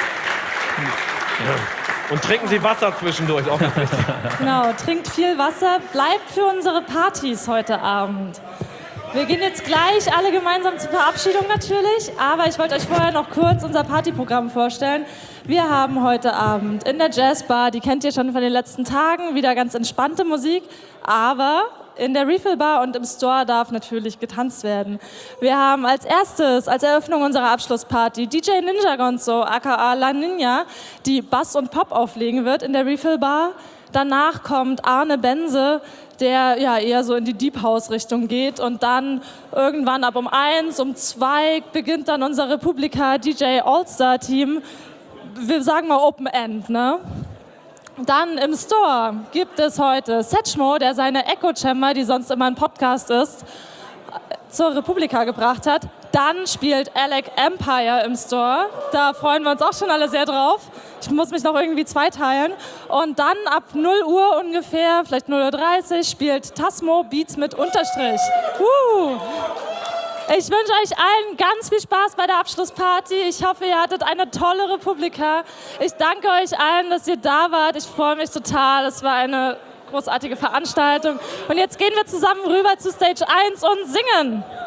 Und trinken Sie Wasser zwischendurch. Auch ganz wichtig. Genau, trinkt viel Wasser, bleibt für unsere Partys heute Abend. Wir gehen jetzt gleich alle gemeinsam zur Verabschiedung natürlich, aber ich wollte euch vorher noch kurz unser Partyprogramm vorstellen. Wir haben heute Abend in der Jazzbar, die kennt ihr schon von den letzten Tagen, wieder ganz entspannte Musik, aber in der Refill Bar und im Store darf natürlich getanzt werden. Wir haben als erstes, als Eröffnung unserer Abschlussparty, D J Ninja Gonzo, aka La Ninja, die Bass und Pop auflegen wird in der Refill Bar. Danach kommt Arne Benze, der ja eher so in die Deep House Richtung geht, und dann irgendwann ab um eins, um zwei beginnt dann unser Republika D J All-Star Team. Wir sagen mal Open End, ne? Dann im Store gibt es heute Setchmo, der seine Echo Chamber, die sonst immer ein Podcast ist, zur Republika gebracht hat. Dann spielt Alec Empire im Store. Da freuen wir uns auch schon alle sehr drauf. Ich muss mich noch irgendwie zweiteilen. Und dann ab null Uhr ungefähr, vielleicht null Uhr dreißig, spielt Tasmo Beats mit Unterstrich. Uh. Ich wünsche euch allen ganz viel Spaß bei der Abschlussparty. Ich hoffe, ihr hattet eine tolle Republika. Ich danke euch allen, dass ihr da wart. Ich freue mich total. Es war eine großartige Veranstaltung. Und jetzt gehen wir zusammen rüber zu Stage eins und singen.